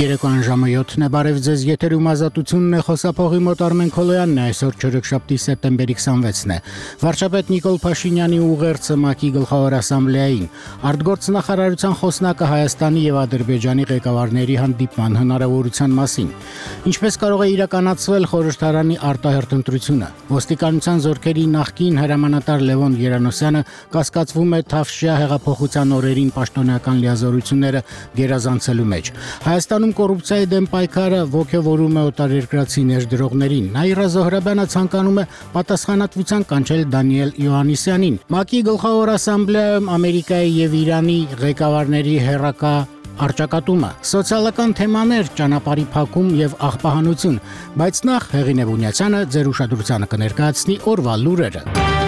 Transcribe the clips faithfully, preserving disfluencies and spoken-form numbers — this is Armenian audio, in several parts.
Երեկոյան ժամը յոթն է, բարև ձեզ, եթերում ազատությունն է, խոսափողի մոտ Արմեն Քոլոյանն է, այսօր չորեքշաբթի սեպտեմբերի քսանվեցն է։ Վարչապետ Նիկոլ Փաշինյանի ուղերձը ՄԱԿ-ի գլխավոր ասամբլեային, արտգործնախարարության խոսնակը Հայաստանի եւ Ադրբեջանի ղեկավարների հանդիպման հնարավորության մասին, ինչպես կարող է իրականացվել խորհրդարանի արտահերթ ընտրությունը, ոստիկանության զորքերի նախկին հրամանատար Լևոն Երանոսյանը կասկածվում է Թավշյա հեղափոխության օրերին պաշտոնական լիազորությունները գերազանցելու մեջ։ Հայաստանում կոռուպցիայի դեմ պայքարը ոգևորում է օտարերկրացի ներդրողներին։ Նաիրա Զոհրաբյանը ցանկանում է պատասխանատվության կանչել Դանիել Իոաննիսյանին։ ՄԱԿ-ի գլխավոր ասամբլեայում Ամերիկայի եւ Իրանի ղեկավարների հերակա Արճակատումը, սոցիալական թեմաներ, ճանապարհի փակում եւ աղբահանություն, բայց նախ Հեղինե Բունյացյանը ձեր ուշադրությանը կներկայացնի օրվա լուրերը։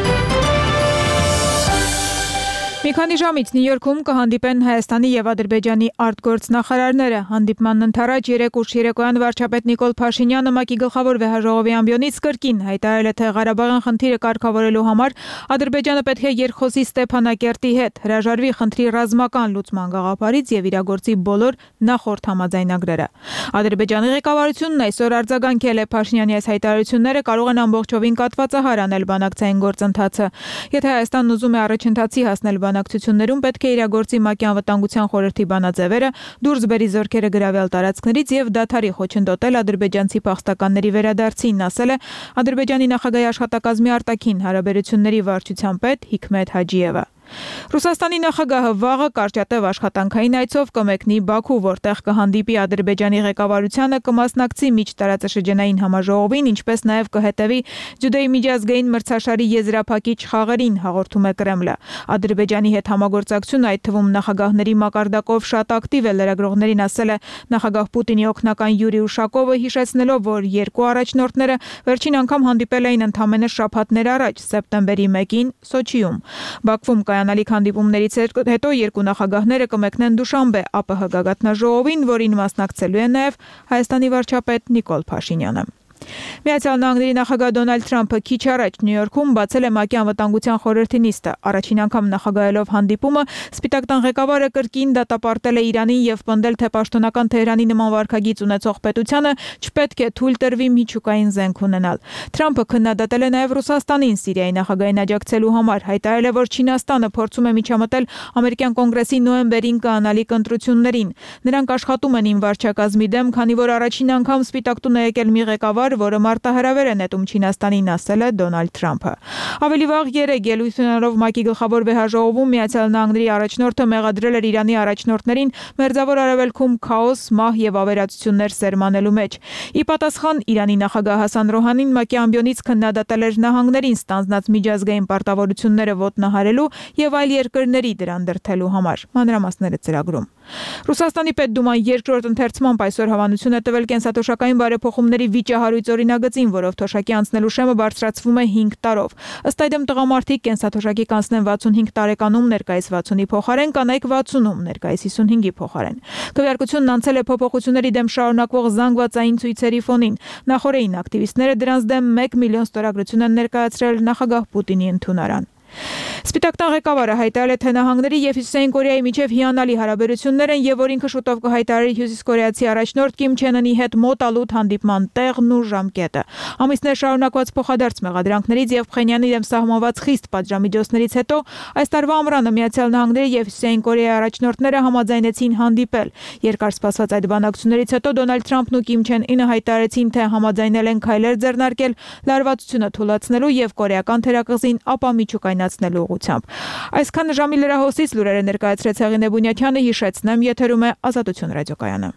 Մի քանի ժամից Նյու Յորքում կհանդիպեն Հայաստանի եւ Ադրբեջանի արտգործնախարարները։ Հանդիպմանն ընթരാճ երեք ուշ երեկոյան վարչապետ Նիկոլ Փաշինյանը ՄԱԿ-ի գլխավոր վեհաժողովի ամբիոնից կրկին հայտարարել է, թե Ղարաբաղյան խնդիրը կարգավորելու համար Ադրբեջանը պետք է երկխոսի Ստեփանակերտի հետ, հրաժարվի խնդրի ռազմական լուծման գաղափարից եւ իրագործի բոլոր նախորդ համաձայնագրերը։ Ադրբեջանի ղեկավարությունն այսօր արձագանքել է Փաշինյանի այս հայտարարությունները կարող են ամբողջովին կատվածահար անել բանակցային գործընթացը։ Եթե Հայաստանն ուզում է առաջընթացի հասնել բանակցություններում պետք է իրագործի ՄԱԿ-ի անվտանգության խորհրդի բանաձևերը, դուրս բերի զորքերը գրավյալ տարածքներից եւ դադարի խոչընդոտել ադրբեջանցի փախստականների վերադարձին, ասել է Ադրբեջանի նախագահի աշխատակազմի արտաքին հարաբերությունների վարչության պետ Հիքմեթ Հաջիևը։ Ռուսաստանի նախագահը վաղը կարճատև աշխատանքային այցով կմեկնի Բաքու, որտեղ կհանդիպի Ադրբեջանի ղեկավարությանը, կմասնակցի միջտարածաշրջանային համաժողովին, ինչպես նաև կհետևի Ջուդոյի միջազգային մրցաշարի եզրափակիչ խաղերին, հաղորդում է Կրեմլը։ Ադրբեջանի հետ համագործակցությունը, այդ թվում նախագահների մակարդակով շատ ակտիվ է, լրագրողներին ասել է նախագահ Պուտինի օգնական Յուրի Ուշակովը, հիշեցնելով, որ երկու առաջնորդները վերջին անգամ հանդիպել էին ընդամենը շաբաթներ առաջ, սեպտեմբերի մեկին Սոչիում։ Բաքվում Կայանալիք հանդիպումներից հետո երկու նախագահները կմեկնեն Դուշանբե ԱՊՀ գագաթնաժողովին, որին մասնակցելու է նաև Հայաստանի վարչապետ Նիկոլ Փաշինյանը։ Միացյալ Նահանգների նախագահ Դոնալդ Թրամփը քիչ առաջ Նյու Յորքում բացել է ՄԱԿ-ի անվտանգության խորհրդի նիստը։ Առաջին անգամ նախագահելով հանդիպումը Սպիտակ տան ղեկավարը կրկին դատապարտել է Իրանին եւ պնդել, թե պաշտոնական Թեհրանի նման վարքագիծ ունեցող պետությանը չպետք է թույլ տրվի միջուկային զենք ունենալ։ Թրամփը քննադատել է նաև Ռուսաստանին Սիրիայի նախագահին աջակցելու համար, հայտարարել է, որ Չինաստանը փորձում է միջամտել ամերիկյան կոնգրեսի նոյեմբերին կանալիք ընտրություններին։ Նրանք աշխատում են իմ վարչակազմի դեմ, քանի որ առաջին անգամ Սպիտակ տուն է եկել մի ղեկավար, որը մարտահրավեր է նետում Չինաստանին, ասել է Դոնալդ Թրամփը։ Ավելի վաղ երեկ ելույթ ունենալով ՄԱԿ-ի գլխավոր վեհաժողովում Միացյալ Նահանգների առաջնորդը մեղադրել էր Իրանի առաջնորդներին Մերձավոր Արևելքում քաոս, մահ եւ ավերածություններ սերմանելու մեջ։ Ի պատասխան Իրանի նախագահ Հասան Ռոհանին ՄԱԿ-ի ամբիոնից քննադատել էր նահանգներին ստանձնած միջազգային պարտավորությունները ոտնահարելու եւ այլ երկրների դրան դրդելու համար։ Մանրամասները ծրագրում։ Ռուսաստանի Պետդուման երկրորդ ընթերցմամբ այսօր հավանություն է տվել կենսաթոշակային բարեփոխումների վիճահարույց օրինագծին, որով թոշակի անցնելու շեմը բարձրացվում է հինգ տարով։ Ըստ այդմ տղամարդիկ կենսաթոշակի կանցնեն վաթսունհինգ տարեկանում, ներկայիս վաթսունի փոխարեն, կանայք վաթսունում, ներկայիս հիսունհինգի փոխարեն։ Քվեարկությունն անցել է փոփոխությունների դեմ շարունակվող զանգվածային ցույցերի ֆոնին։ Նախորդին ակտիվիստները դրանց դեմ մեկ միլիոն ստորագրություն են ներկայացրել նախագահ Պուտինի ընդունարան։ Սպիտակ տան ղեկավարը հայտարարել է, թե նահանգների եւ Հյուսիսային Կորեայի միջև հիանալի հարաբերություններ են եւ որ ինքը շուտով կհայտարարի հյուսիսկորեացի առաջնորդ Կիմ Չեն Ընի հետ մոտալուտ հանդիպման տեղն ու ժամկետը։ Ամիսներ շարունակված փոխադարձ մեղադրանքներից եւ Փխենյանի դեմ սահմանված խիստ պատժամիջոցներից հետո այս տարվա ամռանը Միացյալ Նահանգների եւ Հյուսիսային Կորեայի առաջնորդները համաձայնեցին հանդիպել։ Երկար սպասված այդ բանակցություններից հետո Դոնալդ Թրամփն ու Կիմ Չեն Ինը հայտարարեցին, թե համաձայնել են քայլեր ձեռնարկել լարվածությունը թույլատնելու եւ կորեական թերակղզին ապա միջուկայնացնելու ուղղությամբ։ Այսքան ժամի լրահոսից լուրերը ներկայացրեց Հեղինե Բունյացյանը, հիշեցնեմ, եթերում է Ազատություն ռադիոկայանը։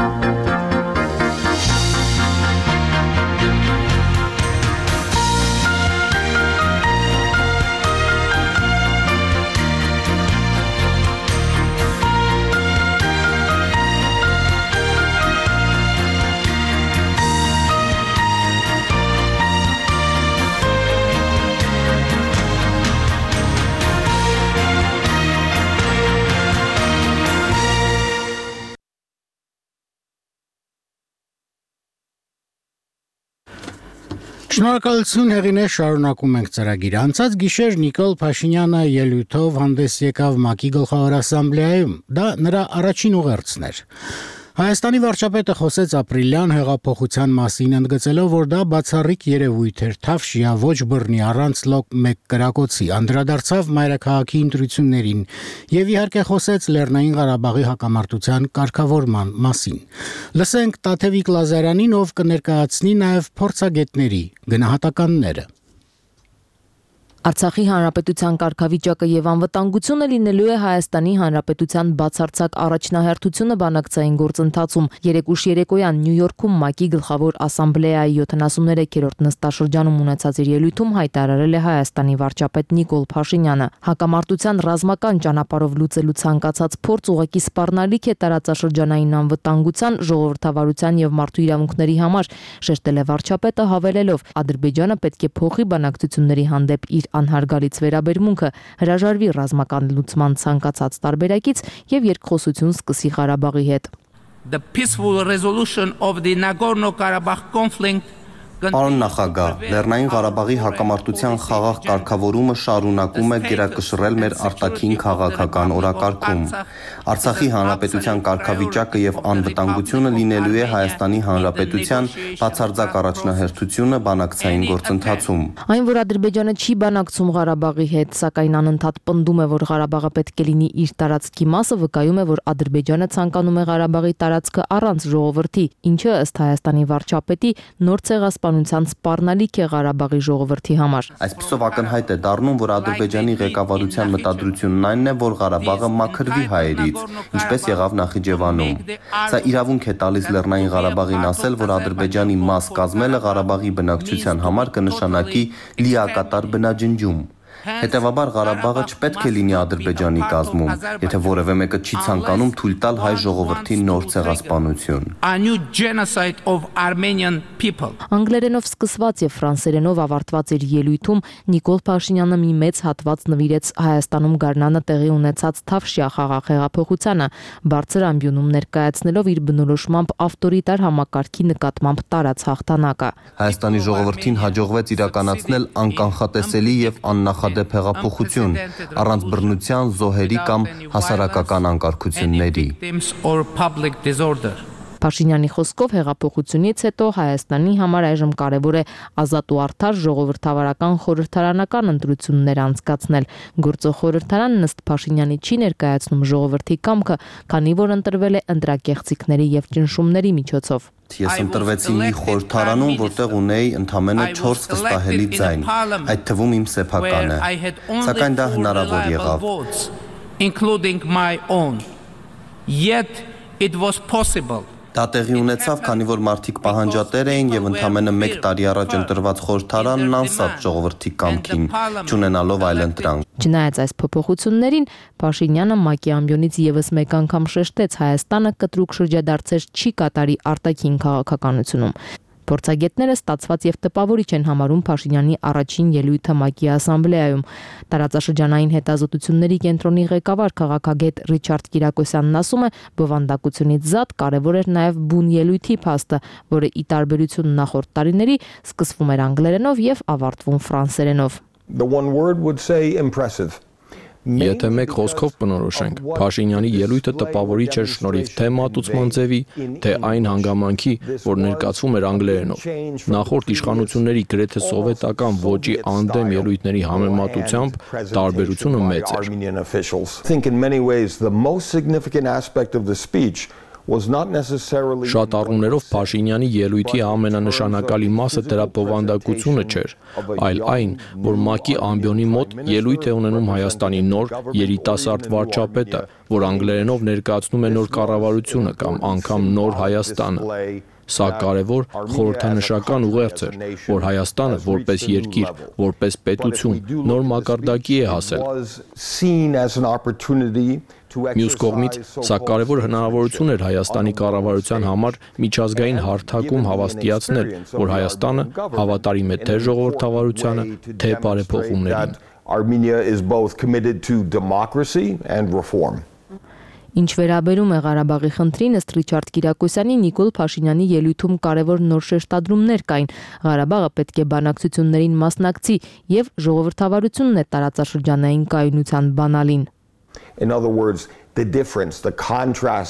Շնորհակալություն Հեղինե, շարունակում ենք ծրագիրը։ Անցած գիշեր Նիկոլ Փաշինյանը ելույթով հանդես եկավ ՄԱԿ-ի գլխավոր ասամբլեայում։ Դա նրա առաջին ուղերձն էր։ Հայաստանի վարչապետը խոսեց ապրիլյան հեղափոխության մասին, ընդգծելով, որ դա բացառիկ երևույթ էր, թավշյա, ոչ բռնի, առանց լոկ մեկ կրակոցի, անդրադարձավ մայրաքաղաքի ընտրություններին եւ իհարկե խոսեց Լեռնային Ղարաբաղի հակամարտության կարգավորման մասին։ Լսենք Տաթևիկ Լազարյանին, ով կներկայացնի նաեւ փորձագետների գնահատականները։ Արցախի հանրապետության կարգավիճակը եւ անվտանգությունը լինելու է Հայաստանի հանրապետության բացարձակ առաջնահերթությունը բանակցային գործընթացում։ Երեկ ուշ երեկոյան Նյու Յորքում ՄԱԿ-ի գլխավոր ասամբլեայի յոթանասուններեքերորդ նստաշրջանում ունեցած իր ելույթում հայտարարել է Հայաստանի վարչապետ Նիկոլ Փաշինյանը։ Հակամարտության ռազմական ճանապարհով լուծելու ցանկացած փորձ ուղղակի սպառնալիք է տարածաշրջանային անվտանգության, ժողովրդավարության եւ մարդու իրավունքների համար, շեշտել է վարչապետը, հավելելով. Ադրբեջանը պետք է փոխի բանակցությունների հանդեպ իր անհարգալից վերաբերմունքը, հրաժարվի ռազմական լուծման ցանկացած տարբերակից եւ երկխոսություն սկսի Ղարաբաղի հետ։ The peaceful resolution of the Nagorno-Karabakh conflict. Պարոն նախագահ, Լեռնային Ղարաբաղի հակամարտության խաղաղ կարգավորումը շարունակում է գերակշռել մեր արտաքին քաղաքական օրակարգում։ Արցախի հանրապետության կարգավիճակը եւ անվտանգությունը լինելու է Հայաստանի հանրապետության բացարձակ առաջնահերթությունը բանակցային գործընթացում։ Այն, որ Ադրբեջանը չի բանակցում Ղարաբաղի հետ, սակայն անընդհատ պնդում է, որ Ղարաբաղը պետք է լինի իր տարածքի մասը, վկայում է, որ Ադրբեջանը ցանկանում է Ղարաբաղի տարածքը առանց ժողովրդի, ինչը ըստ Հայաստանի վարչապետի նոր ցեղասպանության սպառնալիք է Ղարաբաղի ժողովրդի համար։ Այսպիսով ակնհայտ է դառնում, որ Ադրբեջանի ղեկավարության մտադրությունն այնն է, որ Ղարաբաղը մաքրվի հայերից, ինչպես եղավ Նախիջևանում։ Սա իրավունք է տալիս Լեռնային Ղարաբաղին ասել, որ Ադրբեջանի մաս կազմելը Ղարաբաղի բնակչության համար կնշանակի լիակատար բնաջնջում։ Հետևաբար Ղարաբաղը չպետք է լինի Ադրբեջանի կազմում, եթե որևէ մեկը չի ցանկանում թույլ տալ հայ ժողովրդի նոր ցեղասպանություն։ Անգլերենով սկսված եւ ֆրանսերենով ավարտված իր ելույթում Նիկոլ Փաշինյանը մի մեծ հատված նվիրեց Հայաստանում գարնանը տեղի ունեցած թավշյա խաղաղ հեղափոխությանը, բարձր ամբիոնում ներկայացնելով իր բնորոշմամբ ավտորիտար համակարգի նկատմամբ տարած հաղթանակը։ Հայաստանի ժողովրդին հաջողվեց իրականացնել անկանխատեսելի եւ աննախադեպ հեղափոխություն, առանց բռնության, զոհերի կամ հասարակական անկարգությունների։ Փաշինյանի խոսքով հեղափոխությունից հետո Հայաստանի համար այժմ կարևոր է ազատ ու արդար ժողովրդավարական խորհրդարանական ընտրություններ անցկացնել։ Գործող խորհրդարանն ըստ Փաշինյանի չի ներկայացնում ժողովրդի կամքը, քանի որ ընտրվել է ընտրակեղծիքների եւ ճնշումների միջոցով։ Ես ընտրվեցի մի խորհրդարանում, որտեղ ունեի ընդամենը չորս վստահելի ձայն, այդ թվում իմ սեփականը, սակայն դա հնարավոր եղավ։ Including my own. Yet it was possible. Դա տեղի ունեցավ, քանի որ մարդիկ պահանջատեր էին եւ ընդամենը մեկ տարի առաջ ընտրված խորհրդարանն անսած ժողովրդի կամքին, չունենալով այլընտրանք։ Չնայած այս փոփոխություններին, Փաշինյանը ՄԱԿ-ի ամբիոնից եւս մեկ անգամ շեշտեց, Հայաստանը կտրուկ շրջադարձեր չի կատարի արտաքին քաղաքականությունում։ Փորձագետները ստացված եւ տպավորիչ են համարում Փաշինյանի առաջին ելույթը ՄԱԿ-ի ասամբլեայում։ Տարածաշրջանային հետազոտությունների կենտրոնի ղեկավար քաղաքագետ Ռիչարդ Կիրակոսյանն ասում է, բովանդակությունից զատ կարևոր էր նաեւ բուն ելույթի փաստը, որը ի տարբերություն նախորդ տարիների սկսվում էր անգլերենով եւ ավարտվում ֆրանսերենով։ The one word would say impressive. Եթե մեկ խոսքով բնորոշենք, Փաշինյանի ելույթը տպավորիչ էր շնորհիվ թե մատուցման ձևի, թե այն հանգամանքի, որ ներկայացվում էր անգլերենով։ Նախորդ իշխանությունների գրեթե սովետական ոճի անդեմ ելույթների համեմատությամբ տարբերությունը մեծ էր։ Շատ առումներով Փաշինյանի ելույթի ամենանշանակալի մասը դրա բովանդակությունը չէր, այլ այն, որ ՄԱԿ-ի ամբիոնի մոտ ելույթ է ունենում Հայաստանի նոր երիտասարդ վարչապետը, որ անգլերենով ներկայացնում է նոր կառավարությունը կամ անգամ նոր Հայաստանը։ Սա կարևոր խորհրդանշական ուղերձ էր, որ Հայաստանը որպես երկիր, որպես պետություն նոր մակարդակի է հասել։ Մյուս կողմից, սա կարևոր հնարավորություն էր Հայաստանի կառավարության համար միջազգային հարթակում հավաստիացնել, որ Հայաստանը հավատարիմ է թե ժողովրդավարությանը, թե բարեփոխումներին։ Armenia is both committed to democracy and reform. Ինչ վերաբերում է Ղարաբաղի խնդրին, ըստ Ռիչարդ Կիրակոսյանի, Նիկոլ Փաշինյանի ելույթում կարևոր նոր շեշտադրումներ կային։ Ղարաբաղը պետք է բանակցություններին մասնակցի եւ ժողովրդավարությունն է տարածաշրջանային կայունության բանալին։ In other words, the difference, the contrast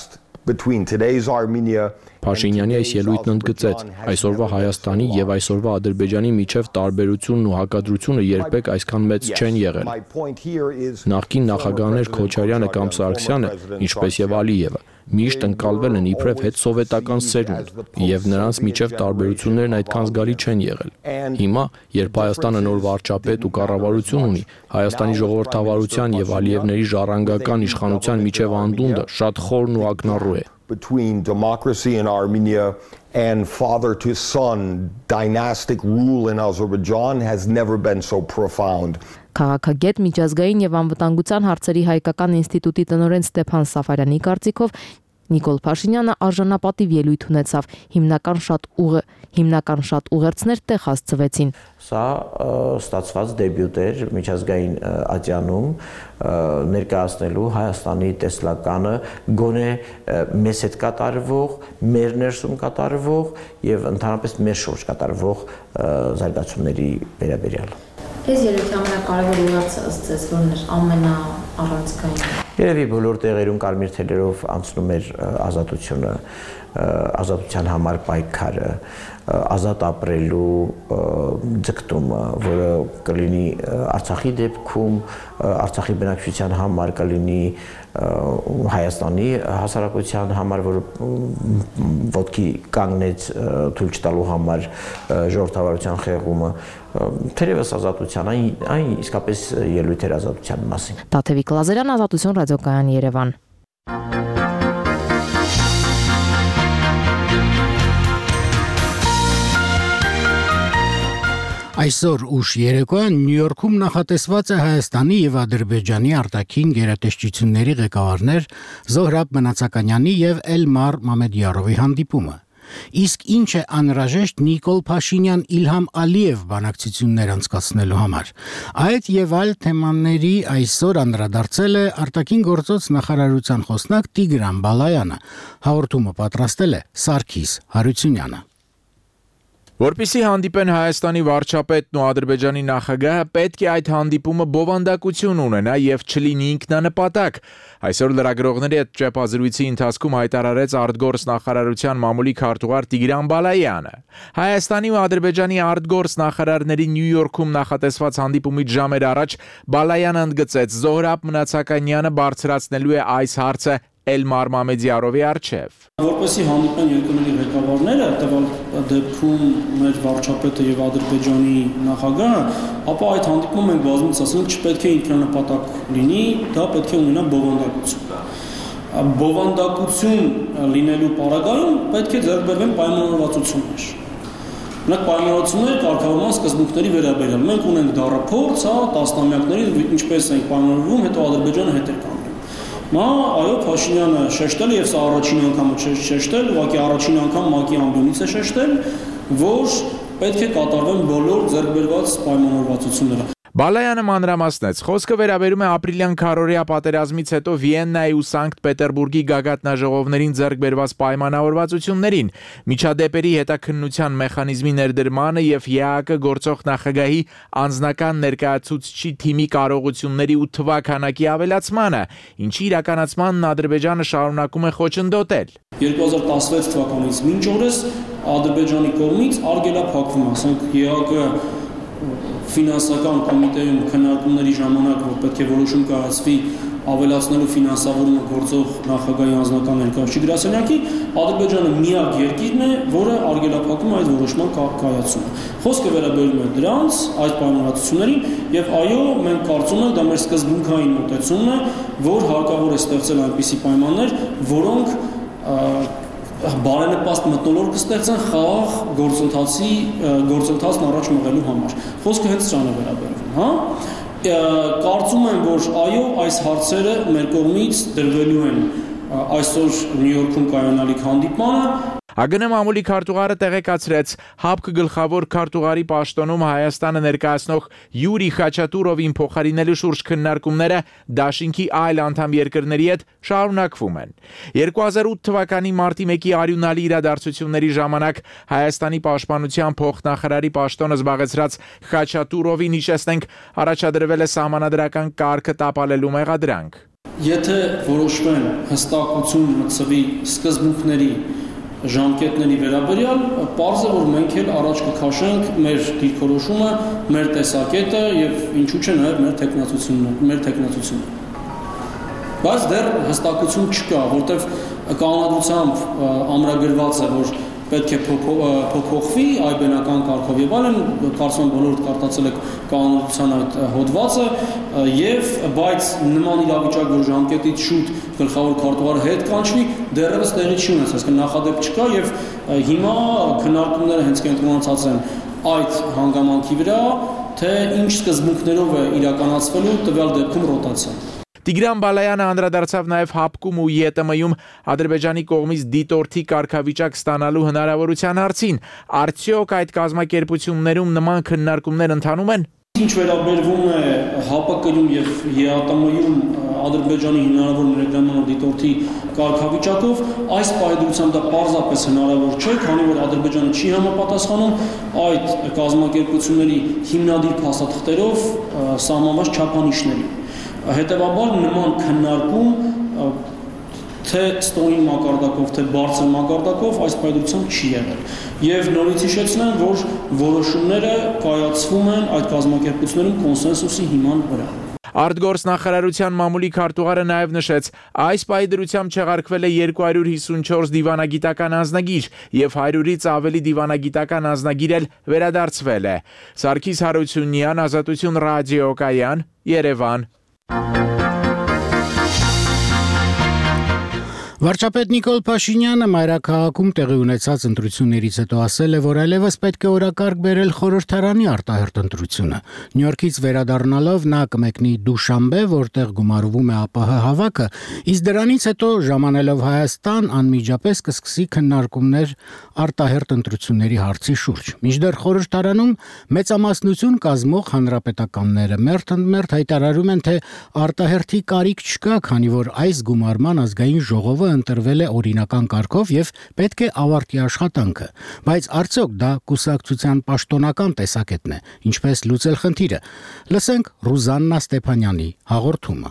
between today's Armenia. Փաշինյանի այս ելույթն ընդգծեց այսօրվա Հայաստանի եւ այսօրվա Ադրբեջանի միջև տարբերությունն ու հակադրությունը երբեք այսքան մեծ չեն եղել։ Նախկին նախագահներ Քոչարյանը կամ Սարգսյանը, ինչպես եւ Ալիևը, միշտ ընկալվել են իբրև հետսովետական սերունդ, եւ նրանց միջև տարբերություններն այդքան զգալի չեն եղել։ Հիմա, երբ Հայաստանը նոր վարչապետ ու կառավարություն ունի, Հայաստանի ժողովրդավարության եւ Ալիևների ժառանգական իշխանության միջև անդունդը շատ խորն ու ակնառու է։ Between democracy in Armenia and father to son dynastic rule in Azerbaijan has never been so profound. Քաղաքագետ միջազգային եւ անվտանգության հարցերի հայկական ինստիտուտի տնօրեն Ստեփան Սաֆարյանի կարծիքով Նիկոլ Փաշինյանը արժանապատիվ ելույթ ունեցավ, հիմնական շատ ուղը, հիմնական շատ ուղերձներ տեղ հասցվեցին։ Սա ստացված դեբյուտ էր միջազգային ատյանում ներկայացնելու Հայաստանի տեսլականը գոնե մեզ հետ կատարվող, մեր ներսում կատարվող եւ ընդհանրապես մեր շուրջ կատարվող զարգացումների վերաբերյալ։ Այս ելույթի ամենակարևոր ուղերձը ըստ ձեզ որն էր ամենաառանցքային։ Երևի բոլոր տեղերում կարմիր թելերով անցնում էր ազատությունը, ազատության համար պայքարը, ազատ ապրելու ձգտումը, որը կլինի Արցախի դեպքում, Արցախի բնակչության համար կլինի Հայաստանի հասարակության համար, որը ոտքի կանգնեց թույլ չտալու համար ժողովրդավարության խեղումը, թերևս ազատության, այն, այն իսկապես ելույթ էր ազատության մասին։ Տաթևիկ Լազարյան, Ազատություն ռադիոկայան, Երևան։ Այսօր ուշ երեկոյան Նյու Յորքում նախատեսված է Հայաստանի եւ Ադրբեջանի արտաքին գերատեսչությունների ղեկավարներ Զոհրաբ Մնացականյանի եւ Էլմար Մամեդյարովի հանդիպումը։ Իսկ ինչ է անհրաժեշտ Նիկոլ Փաշինյան-Իլհամ Ալիև բանակցություններ անցկացնելու համար։ Այդ եւ այլ թեմաների այսօր անդրադարձել է արտաքին գործոց նախարարության խոսնակ Տիգրան Բալայանը։ Հաղորդումը պատրաստել է Սարգիս Հարությունյանը։ Որպեսզի հանդիպեն Հայաստանի վարչապետն ու Ադրբեջանի նախագահը, պետք է այդ հանդիպումը բովանդակություն ունենա եւ չլինի ինքնանպատակ։ Այսօր լրագրողների հետ ճեպազրույցի ընթացքում հայտարարեց արտգործ նախարարության մամուլի քարտուղար Տիգրան Բալայանը։ Հայաստանի ու Ադրբեջանի արտգործ նախարարների Նյու Յորքում նախատեսված հանդիպումից ժամեր առաջ Բալայանը ընդգծեց Զոհրաբ Մնացականյանը բարձրացնելու է այս հարցը Էլմար Մամեդյարովի առջև։ Որպեսզի հանդիպեն երկրների ղեկավարները, տվյալ դեպքում մեր վարչապետը եւ Ադրբեջանի նախագահը, ապա այդ հանդիպումը մենք բազմից ասենք չպետք է ինքնանպատակ լինի, դա պետք է ունենա բովանդակություն։ Բովանդակություն լինելու պարագայում պետք է ձեռք բերվեն պայմանավորվածություններ։ Մենք պայմանավորվածություններ կարգավորման սկզբունքների վերաբերյալ։ Մենք ունենք դառափորձ, հա, տասնամյակների, ինչպես ենք պայմանավորվում, հետո Ադրբեջանը հետ է կանգնում։ Մա այո Փաշինյանը շեշտել եւ սա առաջին անգամը չէ շեշտել, ուղղակի առաջին անգամ ՄԱԿ-ի ամբիոնից է շեշտել, որ պետք է կատարվեն բոլոր ձեռքբերված պայմանավորվածությունները։ Բալայանը մանրամասնեց, խոսքը վերաբերում է ապրիլյան քառօրյա պատերազմից հետո Վիեննայի ու Սանկտ Պետերբուրգի գագաթնաժողովներին ձեռք բերված պայմանավորվածություններին, միջադեպերի հետաքննության մեխանիզմի ներդրմանը եւ ԵԱԿ գործող նախագահի անձնական ներկայացուցչի թիմի կարողությունների ու թվաքանակի ավելացմանը, ինչի իրականացմանն Ադրբեջանը շարունակում է խոչընդոտել։ երկու հազար տասնվեց թվականից մինչ օրս Ադրբեջանի կողմից արգելափակվում, ասենք ԵԱԿ ֆինանսական կոմիտեում քննարկումների ժամանակ, որ պետք է որոշում կայացվի ավելացնելու ֆինանսավորումը գործող նախագահի անձնական ներկայացուցիչ գրասենյակի, Ադրբեջանը միակ երկիրն է, որը արգելափակում այդ որոշման կայացումը։ Խոսքը վերաբերում է դրանց, այդ պայմանավորվածություններին, եւ այո, մենք կարծում ենք, դա մեր սկզբունքային մոտեցումն է, որ հարկավոր է ստեղծել այնպիսի պայմաններ, որոնք բարենպաստ մթնոլորտ կստեղծեն խաղաղ գործընթացի գործընթացն առաջ մղելու համար։ Խոսքը հենց սրան է վերաբերվում, հա։ Կարծում եմ, որ այո, այս հարցերը մեր կողմից դրվելու են այսօր Նյու Յորքում կայանալիք հանդիպմանը։ ԱԳՆ մամուլի քարտուղարը տեղեկացրեց ՀԱՊԿ գլխավոր քարտուղարի պաշտոնում Հայաստանը ներկայացնող Յուրի Խաչատուրովին փոխարինելու շուրջ քննարկումները դաշինքի այլ անդամ երկրների հետ շարունակվում են։ երկու հազար ութ թվականի մարտի մեկի արյունալի իրադարձությունների ժամանակ Հայաստանի պաշտպանության փոխնախարարի պաշտոնը զբաղեցրած Խաչատուրովին հիշեցնենք առաջադրվել է սահմանադրական կարգը տապալելու մեղադրանք։ Եթե որոշվեն հստակություն մտցվի սկզբունքների ժամկետների վերաբերյալ, պարզ է, որ մենք էլ առաջ կքաշենք մեր դիրքորոշումը, մեր տեսակետը եւ ինչու՞ չէ նաեւ մեր տեխնացությունը, մեր տեխնացությունը։ Բայց դեռ հստակություն չկա, որտեղ կանոնադրությամբ ամրագրված է, որ պետք է փոփոխվի այ բնական կարգով եւ այլն, կարծում եմ բոլորդ կարտացել եք կանոնադրության այդ հոդվածը, եւ բայց նման իրավիճակ, որ ժամկետից շուտ գլխավոր քարտուղարը հետ կանչվի, դեռևս տեղի չի ունեցել, այսինքն նախադեպ չկա եւ հիմա քննարկումները հենց կենտրոնացած են այդ հանգամանքի վրա, թե ինչ սկզբունքներով է իրականացվելու տվյալ դեպքում ռոտացիան։ Տիգրան Բալայանը անդրադարձավ նաև ՀԱՊԿ-ում ու ԵՏՄ-ում Ադրբեջանի կողմից դիտորդի կարգավիճակ ստանալու հնարավորության հարցին։ Արդյոք այդ կազմակերպություններում նման քննարկումներ ընթանում են։ Ինչ վերաբերվում է ՀԱՊԿ-ում եւ ԵԱՏՄ-ում Ադրբեջանի հնարավոր ներգրավման դիտորդի կարգավիճակով, այս պայմանությամբ դա պարզապես հնարավոր չէ, քանի որ Ադրբեջանը չի համապատասխանում այդ կազմակերպությունների հիմնադիր փաստաթղթերով սահմանված չափանիշներին։ Հետևաբար նման քննարկում թե ստոյին մակարդակով, թե բարձր մակարդակով այս պայմանությամբ չի եղել։ Եվ նորից հիշեցնեմ, որ որոշումները կայացվում են այդ կազմակերպություններում կոնսենսուսի հիման վրա։ Արտգործնախարարության մամուլի քարտուղարը նաև նշեց, այս պայմանությամբ չեղարկվել է երկու հարյուր հիսունչորս դիվանագիտական անձնագիր եւ հարյուրից ավելի դիվանագիտական անձնագիր էլ վերադարձվել է։ Սարգիս Հարությունյան, Ազատություն ռադիոկայան, Երևան։ Վարչապետ Նիկոլ Փաշինյանը մայրաքաղաքում տեղի ունեցած ընտրություններից հետո ասել է, որ այլևս պետք է օրակարգ բերել խորհրդարանի արտահերթ ընտրությունը։ Նյու Յորքից վերադառնալով նա կմեկնի Դուշանբե, որտեղ գումարվում է ԱՊՀ հավաքը, իսկ դրանից հետո ժամանելով Հայաստան անմիջապես կսկսի քննարկումներ արտահերթ ընտրությունների հարցի շուրջ։ Մինչդեռ խորհրդարանում մեծամասնություն կազմող հանրապետականները մերթ-մերթ հայտարարում են, թե արտահերթի կարիք չկա, քանի որ այս գումարման ազգային ժողովը ընտրվել է օրինական կարգով եւ պետք է ավարտի աշխատանքը, բայց արդյոք դա կուսակցության պաշտոնական տեսակետն է, ինչպես լուծել խնդիրը։ Լսենք Ռուզաննա Ստեփանյանի հաղորդումը։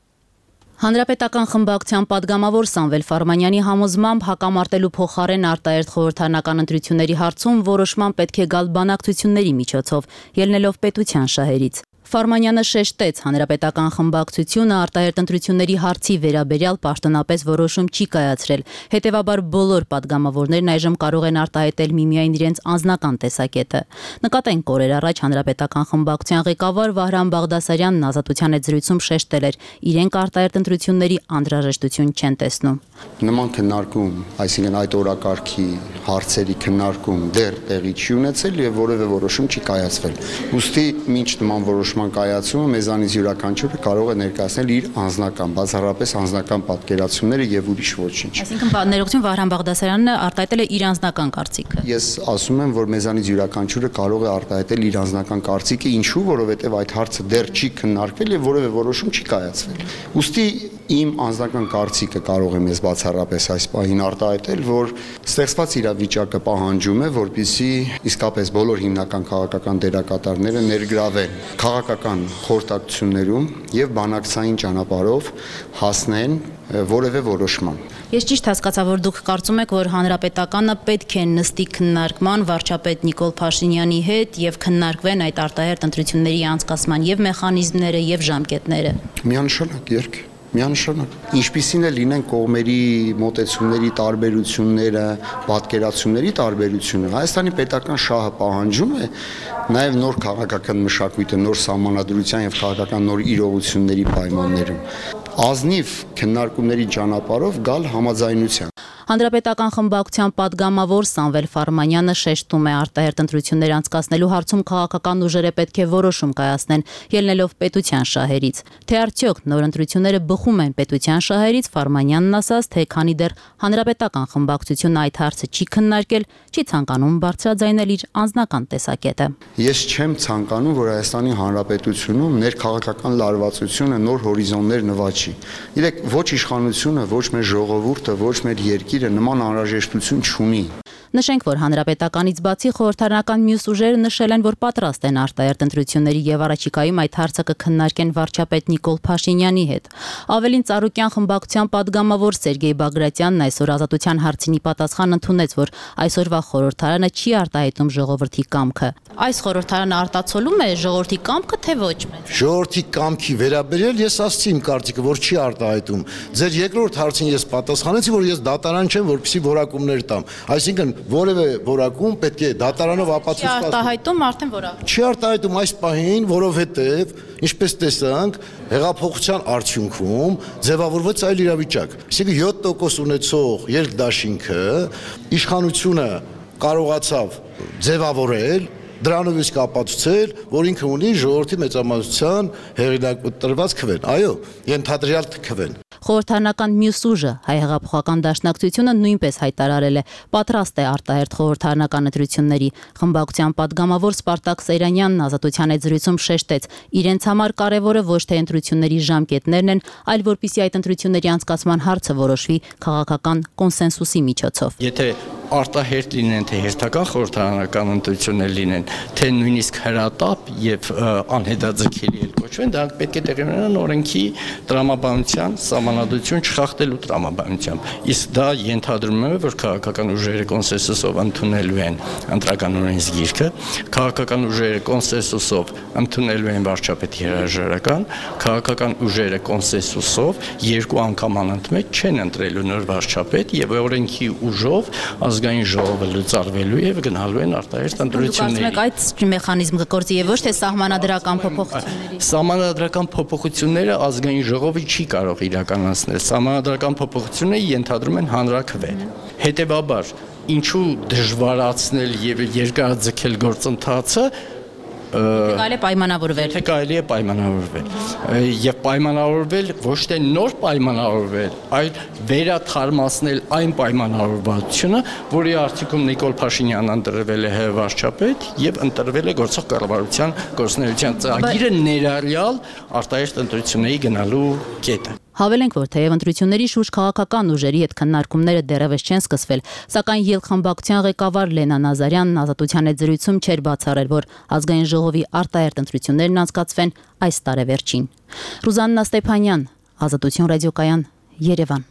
Հանրապետական խմբակցության падգամավոր Սամվել Ֆարմանյանի համոզմամբ հակամարտելու փոխարեն արտահերթ խորհրդարանական ընտրությունների հարցում որոշման պետք է գալ բանակցությունների միջոցով, ելնելով պետության շահերից։ Ֆարմանյանը շեշտեց, հանրապետական խմբակցությունը արտահերթ ընտրությունների հարցի վերաբերյալ պաշտոնապես որոշում չի կայացրել, հետևաբար բոլոր падգամավորներն այժմ կարող են արտահայտել միմիայն իրենց անձնական տեսակետը։ Նկատենք օրեր առաջ հանրապետական խմբակցության ղեկավար Վահրամ Բաղդասարյանն Ազատության հետ զրույցում շեշտել էր, իրենք արտահերթ ընտրությունների անհրաժեշտություն չեն տեսնում։ Նման քննարկում, այսինքն այդ օրակարգի հարցերի քննարկում դեռ տեղի չի ունեցել եւ որևէ որոշում չի կայացվել։ Ուստի մինչ նման որոշում կայացումը մեզանից յուրաքանչյուրը կարող է ներկայացնել իր անձնական, բացառապես անձնական պատկերացումները եւ ուրիշ ոչինչ։ Այսինքն ներողություն Վահրամ Բաղդասարյանը արտահայտել է իր անձնական կարծիքը։ Ես ասում եմ, որ մեզանից յուրաքանչյուրը կարող է արտահայտել իր անձնական կարծիքը, ինչու, որովհետեւ այդ հարցը դեռ չի քննարկվել եւ որևէ որոշում չի կայացվել։ Ուստի իմ անձնական կարծիքը կարող եմ ես բացառապես այս պահին արտահայտել, որ ստեղծված իրավիճակը պահանջում է, որպեսզի իսկապես բոլոր հիմնական քաղաքական դերակատարները ներգրավեն քաղաքական խորհրդակցություններում եւ բանակցային ճանապարհով հասնեն որևէ որոշման։ Ես ճիշտ հասկացա, որ դուք կարծում եք, որ հանրապետականը պետք է նստի քննարկման վարչապետ Նիկոլ Փաշինյանի հետ եւ քննարկվեն այդ արտահերթ ընտրությունների անցկացման եւ մեխանիզմները եւ ժամկետները։ Միանշանակ երկ Միանշանակ։ Ինչպիսին է լինեն կողմերի մոտեցումների տարբերությունները, պատկերացումների տարբերությունը, Հայաստանի պետական շահը պահանջում է նաև նոր քաղաքական մշակույթը, նոր սահմանադրության եւ քաղաքական նոր իրողությունների պայմաններում ազնիվ քննարկումների ճանապարհով գալ համաձայնության։ Հանրապետական խմբակցության падգամավոր Սամվել Ֆարմանյանը շեշտում է արտահերթ ընտրություններ անցկացնելու հարցում քաղաքական ուժերը պետք է որոշում կայացնեն, ելնելով պետության շահերից։ Թե արդյոք նոր ընտրությունները բխում են պետության շահերից, Ֆարմանյանն ասաց, թե քանի դեռ հանրապետական խմբակցությունը այդ հարցը չի քննարկել, չի ցանկանում բարձրաձայնել իր անձնական տեսակետը։ Ես չեմ ցանկանում, որ Հայաստանի Հանրապետությունում ներքաղաքական լարվածությունը նոր հորիզոններ նվաճի։ Իրեք ոչ իշխանությունը, ոչ մեր ժողովուրդը, ոչ մեր երկիրը նման անհրաժեշտություն չունի։ Նշենք, որ հանրապետականից բացի խորհրդարանական մյուս ուժերը նշել են, որ պատրաստ են արտահերթ ընտրությունների եւ առաջիկայում այդ հարցը կքննարկեն վարչապետ Նիկոլ Փաշինյանի հետ։ Ավելին, Ծառուկյան խմբակցության падգամավոր Սերգեյ Բագրատյանն այսօր Ազատության հարցինի պատասխան ընդունեց, որ այսօրվա խորհրդարանը չի արտահայտում ժողովրդի կամքը։ Այս խորհրդարանը արտացոլում է ժողովրդի կամքը, թե ոչ մեծ։ Ժողովրդի կամքի վերաբերել ես ասացի իմ կարծիքը, որ չի արտահայտում։ Ձեր երկրորդ հարցին ես պատասխանեցի, որ ես դատարան չեմ, որպեսզի որակումներ տամ։ Այսինքն որևէ որակում պետք է դատարանով ապացուցված։ Չի արտահայտում, արդեն որակ։ Չի արտահայտում այս պահին, որովհետև, ինչպես տեսանք, հեղափոխության արդյունքում ձևավորվեց այլ իրավիճակ։ Այսինքն յոթ տոկոս ունեցող երկդաշինքը իշխանությունը կարողացավ ձևավորել, դրանով իսկ ապացուցել, որ ինքը ունի ժողովրդի մեծամասնության հեղինակտրված քվեն։ Այո, ենթադրյալ քվեն։ Խորհրդարանական մյուս ուժը հայ հեղափոխական դաշնակցությունը նույնպես հայտարարել է պատրաստ է արտահերթ խորհրդարանական ընտրությունների։ Խմբակցության падգամավոր Սպարտակ Սեյրանյանն Ազատության այդ զրույցում շեշտեց, իրենց համար կարևորը ոչ թե ընտրությունների ժամկետներն են, այլ որպեսզի այդ ընտրությունների անցկացման հարցը որոշվի քաղաքական կոնսենսուսի միջոցով։ Եթե արտահերթ լինեն, թե հերթական խորհրդարանական ընտրություններ լինեն, թե նույնիսկ հրատապ եւ անհետաձգելի էլ կոչվեն, դրանք պետք է տեղի ունենան օրենքի տրամաբանության սահմանադրություն չխախտելու տրամաբանությամբ։ Իսկ դա ենթադրում է, որ քաղաքական ուժերը կոնսենսուսով ընդունելու են ընտրական օրենսգիրքը, քաղաքական ուժերը կոնսենսուսով ընդունելու են վարչապետի հրաժարական, քաղաքական ուժերը կոնսենսուսով երկու անգամ անընդմեջ չեն ընտրելու նոր վարչապետ եւ օրենքի ուժով ազգային ժողովը լուծարվելու եւ գնալու են արտահերթ ընտրությունների։ Այդ մեխանիզմը կգործի եւ ոչ թե սահմանադրական փոփոխությունների։ Սահմանադրական փոփոխությունները ազգային ժողովը չի կարող իրականացնել։ Սահմանադրական փոփոխությունները ենթադրում են հանրաքվե։ Հետևաբար, ինչու դժվարացնել եւ երկարաձգել գործընթացը Կարելի է պայմանավորվել։ Թե կարելի է պայմանավորվել։ Եվ պայմանավորվել ոչ թե նոր պայմանավորվել, այլ վերաթարմացնել այն պայմանավորվածությունը, որի արդյունքում Նիկոլ Փաշինյանն ընտրվել է վարչապետ եւ ընտրվել է գործող կառավարության գործունեության ծրագիրը ներառյալ արտահերթ ընտրությունների գնալու կետը։ Հավելենք, որ թեև ընտրությունների շուրջ քաղաքական ուժերի հետ քննարկումները դեռևս չեն սկսվել, սակայն ելխմբակցության ղեկավար Լենա Նազարյանն Ազատության այդ զրույցում չէր բացառել, որ ազգային ժողովի արտահերթ ընտրություններն անցկացվեն այս տարեվերջին։ Ռուզաննա Ստեփանյան, Ազատություն ռադիոկայան, Երևան։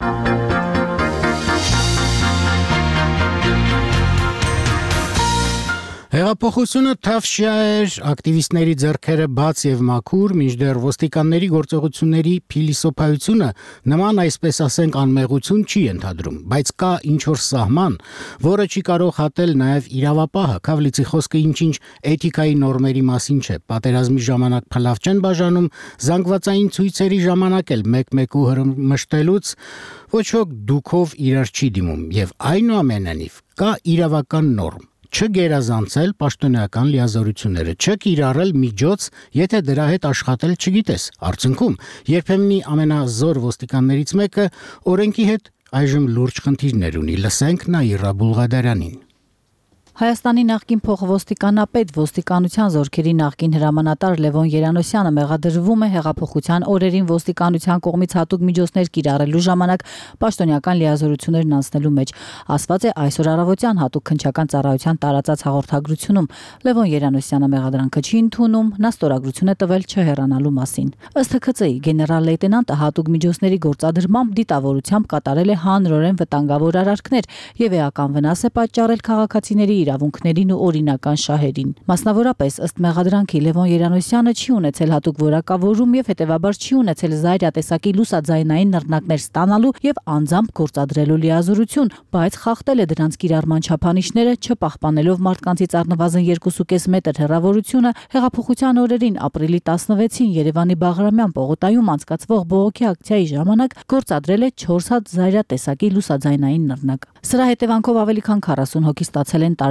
Հեղափոխությունը թավշյա էր, ակտիվիստների ձեռքերը բաց եւ մաքուր, մինչդեռ ոստիկանների գործողությունների փիլիսոփայությունը նման, այսպես ասենք, անմեղություն չի ենթադրում, բայց կա ինչ-որ սահման, որը չի կարող հատել նաեւ իրավապահը։ Քավլիցի խոսքը ինչ-ինչ էթիկայի նորմերի մասին չէ։ Պատերազմի ժամանակ փլավ չեն բաժանում, զանգվածային ցույցերի ժամանակ էլ մեկ-մեկու հրմշտելուց ոչ ոք դուքով իրար չի դիմում, եւ այնուամենայնիվ կա իրավական նորմ։ Չգերազանցել պաշտոնական լիազորությունները, չկիրառել միջոց, եթե դրա հետ աշխատել չգիտես։ Արդյունքում, երբեմնի ամենազոր ոստիկաններից մեկը օրենքի հետ այժմ լուրջ խնդիրներ ունի։ Լսենք Նաիրա Բուլղադարյանին։ Հայաստանի նախկին փոխոստիկանապետ ոստիկանության զորքերի նախկին հրամանատար Լևոն Երանոսյանը մեղադրվում է հեղափոխության օրերին ոստիկանության կողմից հատուկ միջոցներ կիրառելու ժամանակ պաշտոնական լիազորություններն անցնելու մեջ, ասված է այսօր առավոտյան հատուկ քննչական ծառայության տարածած հաղորդագրությունում։ Լևոն Երանոսյանը մեղադրանքը չի ընդունում, նա ստորագրություն է տվել չհեռանալու մասին։ Ըստ Հ Ք Ծ-ի գեներալ լեյտենանտը հատուկ միջոցների գործադրմամբ դիտավորությամբ կատարել է հանրորեն վտանգավոր արարքներ եւ էական վնաս է պատճառել քաղաքացիների իրավունքներին ու օրինական շահերին։ Մասնավորապես, ըստ մեղադրանքի, Լևոն Երանոսյանը չի ունեցել հատուկ որակավորում եւ հետեւաբար չի ունեցել զայրյա տեսակի լուսաձայնային նռնակներ ստանալու եւ անձամբ գործադրելու լիազորություն, բայց խախտել է դրանց կիրառման չափանիշները, չպահպանելով մարդկանցից առնվազն երկու կόμμα պենս մետր հեռավորությունը։ Հեղափոխության օրերին ապրիլի տասնվեցին Երևանի Բաղրամյան պողոտայում անցկացվող բողոքի ակցիայի ժամանակ գործադրել է չորս հատ զայրյա տեսակի լուսաձայնային նռնակ։ Սրա հետևանքով ավելի քան քառասուն հոգի ստացել են տարբեր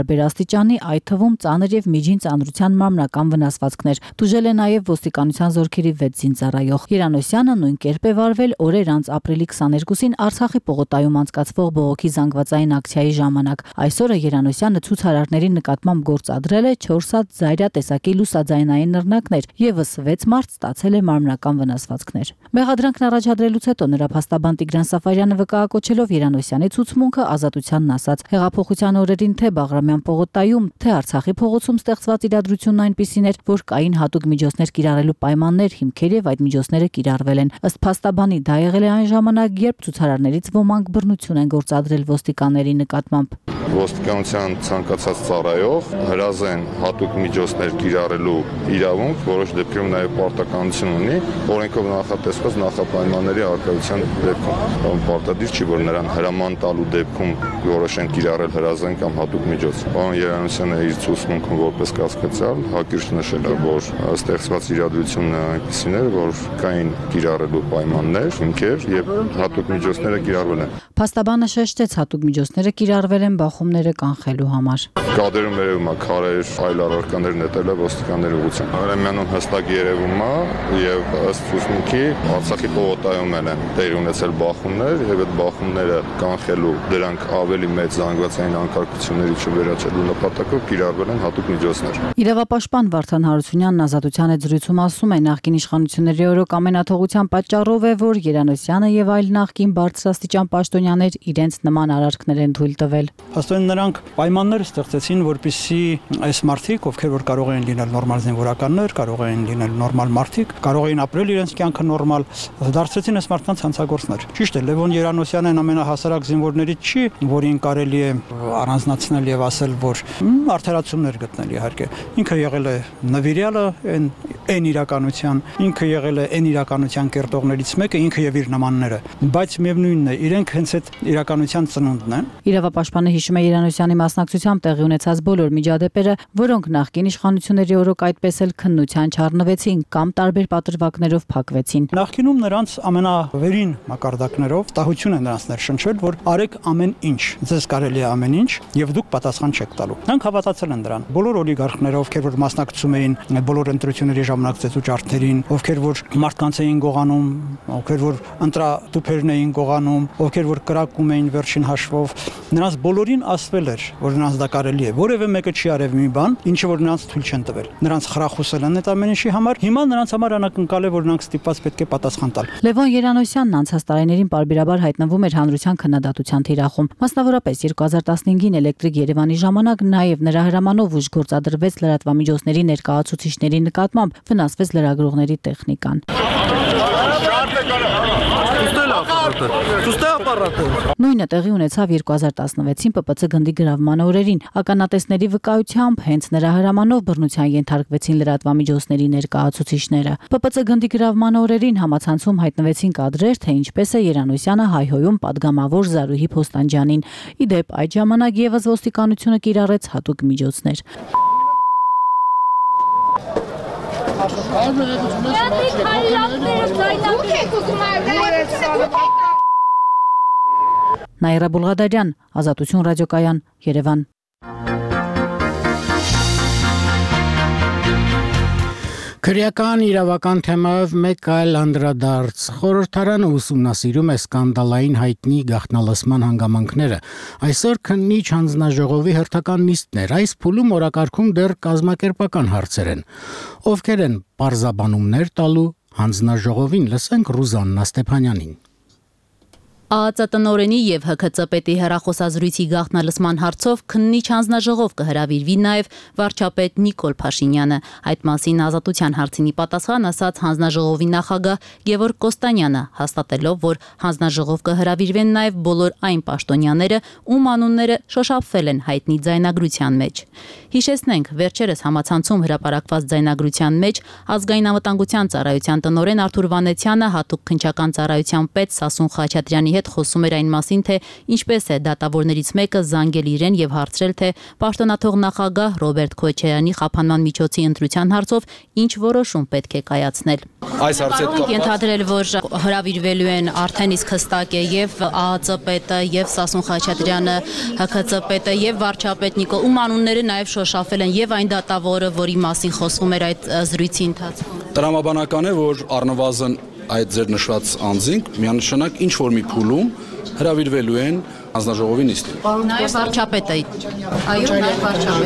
տարբեր աստիճանի, այդ թվում ծանր եւ միջին ծանրության մարմնական վնասվածքներ։ Տուժել է նաեւ ոստիկանության զորքերի վեց զինծառայող։ Երանոսյանը նույն կերպ է վարվել օրեր անց ապրիլի քսաներկուսին Արցախի Պողոտայում անցկացվող բողոքի զանգվածային ակցիայի ժամանակ։ Այսօրը Երանոսյանը ցուցարարների նկատմամբ գործադրել է չորս հատ զայրա տեսակի լուսաձայնային նռնակներ, եւս վեց մարդ ստացել է մարմնական վնասվածքներ։ Մեղադրանքն առաջադրելուց հետո նրա փաստաբան Տիգրան Սաֆարյանը վկայակոչելով Երանոսյանի ցուցմունքը ազատությանն ասաց. հեղափոխության օրերին թե Բաղրամյան Պողոտայում, թե Արցախի փողոցում ստեղծված իրադրությունն այնպիսին էր, որ կային հատուկ միջոցներ կիրառելու պայմաններ, հիմքեր եւ այդ միջոցները կիրառվել են։ Ըստ փաստաբանի դա եղել է այն ժամանակ, երբ ցուցարարներից ոմանք բռնություն են գործադրել ոստիկանների նկատմամբ։ Ոստիկանության ցանկացած ծառայող հրազեն հատուկ միջոցներ կիրառելու իրավունք, որոշ դեպքերում նաև պարտականություն ունի, օրենքով նախատեսված նախապայմանների արկայության դեպքում։ Պարտադիր չի, որ նրան հրաման տալու դեպքում որոշեն կիրառել հրազեն կամ հատուկ միջոց։ Պարոն Երանոսյանը իր ցուցմունքում որպես կասկածյալ հակիրճ նշել է, որ ստեղծված իրադրությունն այնպիսին էր, որ կային կիրառելու պայմաններ, հիմքեր եւ հատուկ միջոցները կիրառվել են։ Փաստաբանը շեշտեց հատուկ միջոցները կիրառվել են բախումները կանխելու համար։ Կադրում երևում է քարեր, այլ առարկաներ նետել է ոստիկանների ուղղությամբ։ Արեմյանում հստակ երևում է եւ ըստ ցուցմունքի Արցախի Պողոտայում են տեղ ունեցել բախումներ եւ այդ բախումները կանխելու դրանք ավելի մեծ զանգվածային անկարգությունների չվերաճելու նպատակով կիրառվել են հատուկ միջոցներ։ Իրավապաշտպան Վարդան Հարությունյանն Ազատության հետ զրույցում ասում է, նախկին իշխանությունների օրոք ամենաթողության պատճառով է, որ Երանոսյանը եւ այլ նախկին բարձրաստիճան պաշտոնյաներ իրենց նման արարքներ են թույլ տվել։ Հաստատ նրանք պայմաններ ստեղծեցին, որպեսզի այս մարդիկ, ովքեր որ կարող են լինել նորմալ զինվորականներ, կարող են լինել նորմալ մարդիկ, կարող են ապրել իրենց կյանքը նորմալ, դարձրեցին այս մարդկանց հանցագործներ։ Ճիշտ է, Լևոն Երանոսյանն ամենահասարակ զինվորներից չի, որին կարելի է առանձնացնել եւ ասել, որ արդարացումներ գտնել իհարկե։ Ինքը եղել է նվիրյալը այն այն իրականության, ինքը եղել է այն իրականության կերտողներից մեկը, ինքը եւ իր նմանները, բայց միևնույնն է, իրենք հենց այդ իրականության ծնունդն են։ Իրավապաշտպանը հիշում է Երանոսյանի մասնակցությամբ տեղի ունեցած բոլոր միջադեպերը, որոնք նախկին իշխանությունների օրոք այդպես էլ քննության չառնվեցին կամ տարբեր պատրվակներով փակվեցին։ Նախկինում նրանց ամենավերին մակարդակներով տահություն են նրանց ներշնչվել, որ արեք ամեն ինչ, ձեզ կարելի է ամեն ինչ եւ դուք պատասխան չեք տալու։ Նրանք հավատացել են դրան։ Բոլոր օլիգարխները, ովքեր որ մասնակցում էին բոլոր ընտրությունների ժամանակ ծեծուճարդերին, ովքեր որ մարդկանց էին գողանում, ովքեր որ ընտրատուփերն էին գողանում, ովքեր որ կրակում էին վերջին հաշվով, նրանց բոլորին ասվել էր, որ նրանց դա կարելի է։ Որևէ մեկը չի արև մի բան, ինչը որ նրանց թույլ չեն տվել։ Նրանց խրախուսել են այդ ամեն ինչի համար։ Հիմա նրանց համար անակնկալ է, որ նրանք ստիպված պետք է պատասխան տալ։ Լևոն Երանոսյանն անցած տարիներին պարբերաբար հայտնվում էր հանրության քննադատության թիրախում։ Մասնավորապես երկու հազար տասնհինգին Էլեկտրիկ Երևանի ժամանակ նաև նրա հրամանով ուժ գործադրվեց լրատվամիջոցների ներկայացուցիչների նկատմամբ, վնասվեց լրագրողների տեխնիկան։ Նույնը տեղի ունեցավ երկու հազար տասնվեցին Պ Պ Ց գնդի գրավման օրերին։ Ականատեսների վկայությամբ հենց նրա հրամանով բռնության ենթարկվեցին լրատվամիջոցների ներկայացուցիչները։ Պ Պ Ց գնդի գրավման օրերին համացանցում հայտնվեցին կադրեր, թե ինչպես է Երանոսյանը հայհոյում падգամավոր Զարուհի Փոստանջյանին։ Ի դեպ, այդ ժամանակ եւս ոստիկանությունը կիրառեց հատուկ միջոցներ։ Նաիրա Բուլղադարյան, Ազատություն ռադիոկայան, Երևան։ Քրեական իրավական թեմայով մեկ այլ անդրադարձ։ Խորհրդարանը ուսումնասիրում է սկանդալային հայտնի գաղտնալսման հանգամանքները։ Այսօր քննիչ հանձնաժողովի հերթական նիստն էր։ Այս փուլում օրակարգում դեռ կազմակերպական հարցեր են։ Ովքեր են պարզաբանումներ տալու հանձնաժողովին, լսենք Ռուզաննա Ստեփանյանին։ Ա Ծ տնօրենի եւ Հ K C պետի հեռախոսազրույցի գաղտնալսման հարցով քննիչ հանձնաժողով կհրավիրվի նաեւ վարչապետ Նիկոլ Փաշինյանը։ Այդ մասին Ազատության հարցինի պատասխան ասաց հանձնաժողովի նախագահ Գևորգ Կոստանյանը, հաստատելով, որ հանձնաժողով կհրավիրվեն նաեւ բոլոր այն պաշտոնյաները, ում անունները շոշափվել են հայտնի ձայնագրության մեջ։ Հիշեցնենք, վերջերս համացանցում հրապարակված ձայնագրության մեջ ազգային անվտանգության ծառայության տնօրեն Արթուր Վանեցյանը հատուկ քննչական ծառայության պետ Սասուն Խաչատրյանի հետ հետ խոսում էր այն մասին, թե ինչպես է դատավորներից մեկը զանգել իրեն եւ հարցրել, թե պաշտոնաթող նախագահ Ռոբերտ Քոչարյանի խափանման միջոցի ընտրության հարցով ինչ որոշում պետք է կայացնել։ Այս հարցը ենթադրել, որ հրավիրվելու են արդեն իսկ հստակ է եւ ԱԱԾ պետը եւ Սասուն Խաչատրյանը, Հ K C պետը եւ վարչապետ Նիկոլ, ում անունները նաեւ շոշափել են եւ այն դատավորը, որի մասին խոսվում էր այդ զրույցի ընթացքում։ Տրամաբանական է, որ առնվազն այդ ձեր նշված անձինք միանշանակ ինչ որ մի փուլում հրավիրվելու են հանձնաժողովի նիստին։ Նաեւ վարչապետը։ Այո, նաեւ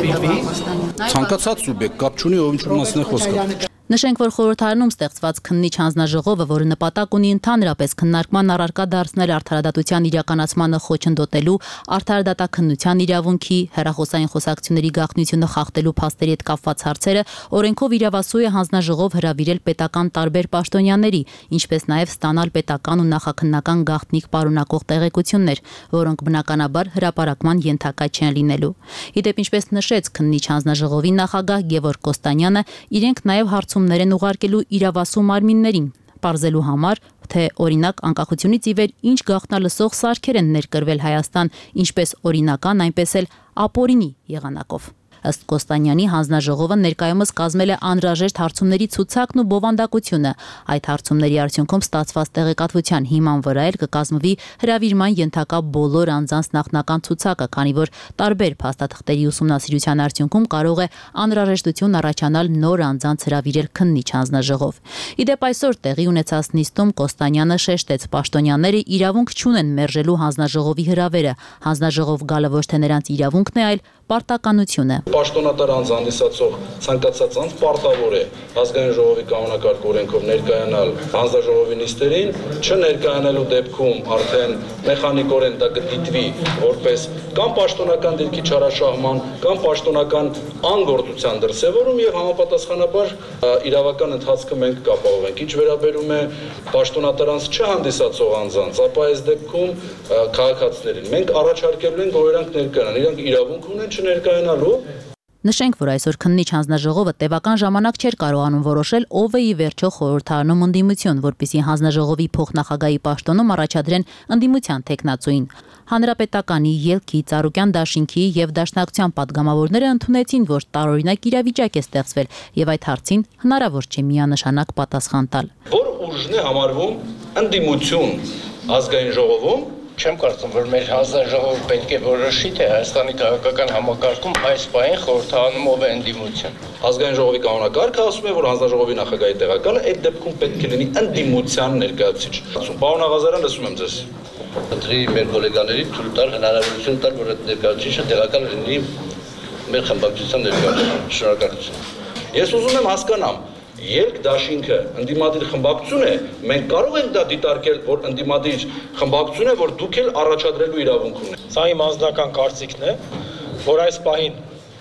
վարչապետը։ Ցանկացած սուբյեկտ կապ չունի, ով ինչ որ մասն է խոսքը։ Նշենք, որ խորհրդարանում ստեղծված քննիչ հանձնաժողովը, որը նպատակ ունի ընդհանրապես քննարկման առարկա դարձնել արդարադատության իրականացմանը խոչընդոտելու, արդարադատաքննության իրավունքի, հեռախոսային խոսակցությունների գաղտնիությունը խախտելու փաստերի հետ կապված հարցերը, օրենքով իրավասու է հանձնաժողով հրավիրել պետական տարբեր պաշտոնյաների, ինչպես նաև ստանալ պետական ու նախաքննական գաղտնիք պարունակող տեղեկություններ, որոնք բնականաբար հրապարակման ենթակա չեն լինելու։ Իդեպ, ինչպես նշեց քննիչ հանձնաժողովի նախագահ Գևորգ Կոստանյանը, իրենք նաև հարցում ներ ուղարկելու իրավասու մարմիններին, պարզելու համար, թե օրինակ անկախությունից ի վեր ինչ գաղտնալսող սարքեր են ներկրվել Հայաստան, ինչպես օրինական, այնպես էլ ապօրինի եղանակով։ Ըստ Կոստանյանի, հանձնաժողովը ներկայումս կազմել է անհրաժեշտ հարցումների ցուցակն ու բովանդակությունը։ Այդ հարցումների արդյունքում ստացված տեղեկատվության հիման վրա էլ կկազմվի հրավիրման ենթակա բոլոր անձանց նախնական ցուցակը, քանի որ տարբեր փաստաթղթերի ուսումնասիրության արդյունքում կարող է անհրաժեշտություն առաջանալ նոր անձանց հրավիրել քննիչ հանձնաժողով։ Իդեպ այսօր տեղի ունեցած նիստում Կոստանյանը շեշտեց, պաշտոնյաները իրավունք չունեն մերժելու հանձնաժողովի հրավերը։ Հանձնաժողով գալը ոչ թե նրանց իրավունքն է, այլ պարտականություն է։ Պաշտոնատար անձ հանդիսացող ցանկացած անձ պարտավոր է ազգային ժողովի կանոնակարգ օրենքով ներկայանալ հանձնաժողովի նիստերին, չներկայանալու դեպքում արդեն մեխանիկորեն դա կդիտվի որպես կամ պաշտոնական դիրքի չարաշահման, կամ պաշտոնական անգործության դրսևորում եւ համապատասխանաբար իրավական ընթացքը մենք կապահովենք։ Ինչ վերաբերում է պաշտոնատար անձ չհանդիսացող անձանց, ապա այս դեպքում քաղաքացիներին մենք առաջարկելու ենք, որ իրանք ներկայանան, իրանք իրավունք ունեն չներկայանալու։ Նշենք, որ այսօր քննիչ հանձնաժողովը տևական ժամանակ չէր կարողանում որոշել, ով է ի վերջո խորհրդարանում ընդդիմություն, որպեսզի հանձնաժողովի փոխնախագահի պաշտոնում առաջադրեն ընդդիմության տեխնացուին։ Հանրապետականի, Ելքի, Ծառուկյան դաշինքի եւ Դաշնակցության падգամավորները ընդունեցին, որ տարօրինակ իրավիճակ է ստեղծվել եւ այդ հարցին հնարավոր չէ միանշանակ պատասխան տալ։ Որ ուժն է համարվում ընդդիմություն ազգային ժողովում, չեմ կարծում, որ մեր հանձնաժողովը պետք է որոշի, թե Հայաստանի քաղաքական համակարգում այս պահին խորհրդարանում ով է ընդդիմություն։ Ազգային ժողովի կանոնակարգը ասում է, որ հանձնաժողովի նախագահի տեղակալը այդ դեպքում պետք է լինի ընդդիմության ներկայացուցիչ։ Պարոն Աղազարյան, լսում եմ ձեզ։ Ընտրի մեր գոլեգաներին թույլ տալ հնարավորություն տալ, որ այդ ներկայացուցիչը տեղակալ լինի մեր խմբակցության ներկայացուցիչ։ Շնորհակալություն։ Ես ուզում եմ հասկանամ, Ելք դաշինքը ընդդիմադիր խմբակցություն է, մենք կարող ենք դա դիտարկել, որ ընդդիմադիր խմբակցություն է, որ դուք էլ առաջադրելու իրավունք ունեք։ Սա իմ անձնական կարծիքն է, որ այս պահին